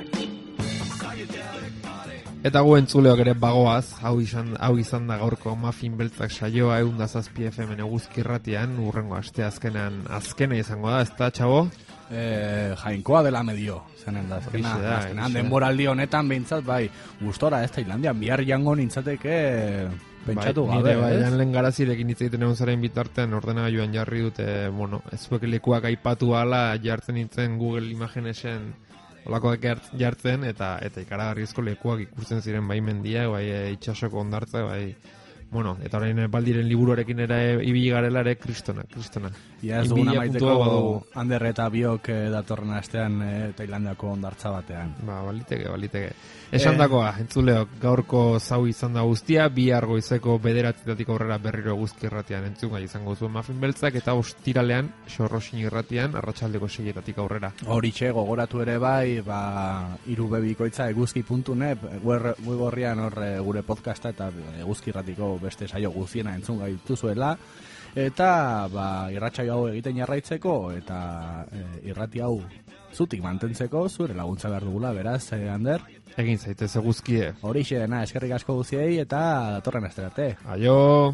Eta gu entzuleok ere bagoaz, hau izan, hau izan da gaurko Muffin beltzak saioa egun da zazpi F M eguzki irratian, urrengo aste azkenean azkena izango da, ez da, txabo? Eh, jainkoa dela medio, zenen da, azkena, da, azkenan denboraldi honetan behintzat, bai, gustora ez Tailandian, bihar jango nintzateke pentsatu bai, gabe, bai, ez? Jan lehen garazirekin hitz egiten egon zaren bitartean ordenagailuan jarri dute, bueno, ez zuek lekuak aipatu ala jartzen nintzen Google Imagenesen olakoak jartzen, eta eta ikaragarrizko lekuak ikusten ziren bai mendia, bai e, itxasoko ondartza, bai Bueno, eta orain baldiren liburuarekin ere ibili garela ere kristona, kristona. Ia ez dugun amaitzeko Ander eta biok eh, datorren astean eh, Tailandiako ondartza batean. Ba, baliteke, baliteke. Esan dakoa, entzuleok, gaurko zau izan da guztia, bihar goizeko bederatzetatik aurrera berriro Eguzki irratian entzungai izango zuen Muffin Beltzak, eta ostiralean, Xorroxin irratian, arratsaldeko seietatik aurrera. Horitxe, gogoratu ere bai, ba, irubebikoitza eguzki puntu net, web gorrian hor gure podcasta eta Eguzki irratiko beste saio guziena entzungai dituzuela, eta ba, irratsaio hau egiten jarraitzeko, eta e, irrati hau zutik mantentzeko, zure laguntza behar dugula, beraz, eh, Ander? Egin zaitez Eguzkie. Horixe, na, eskerrik asko guziei, eta datorren asterate. Aio!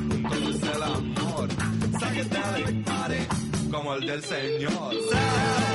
Como el del Señor.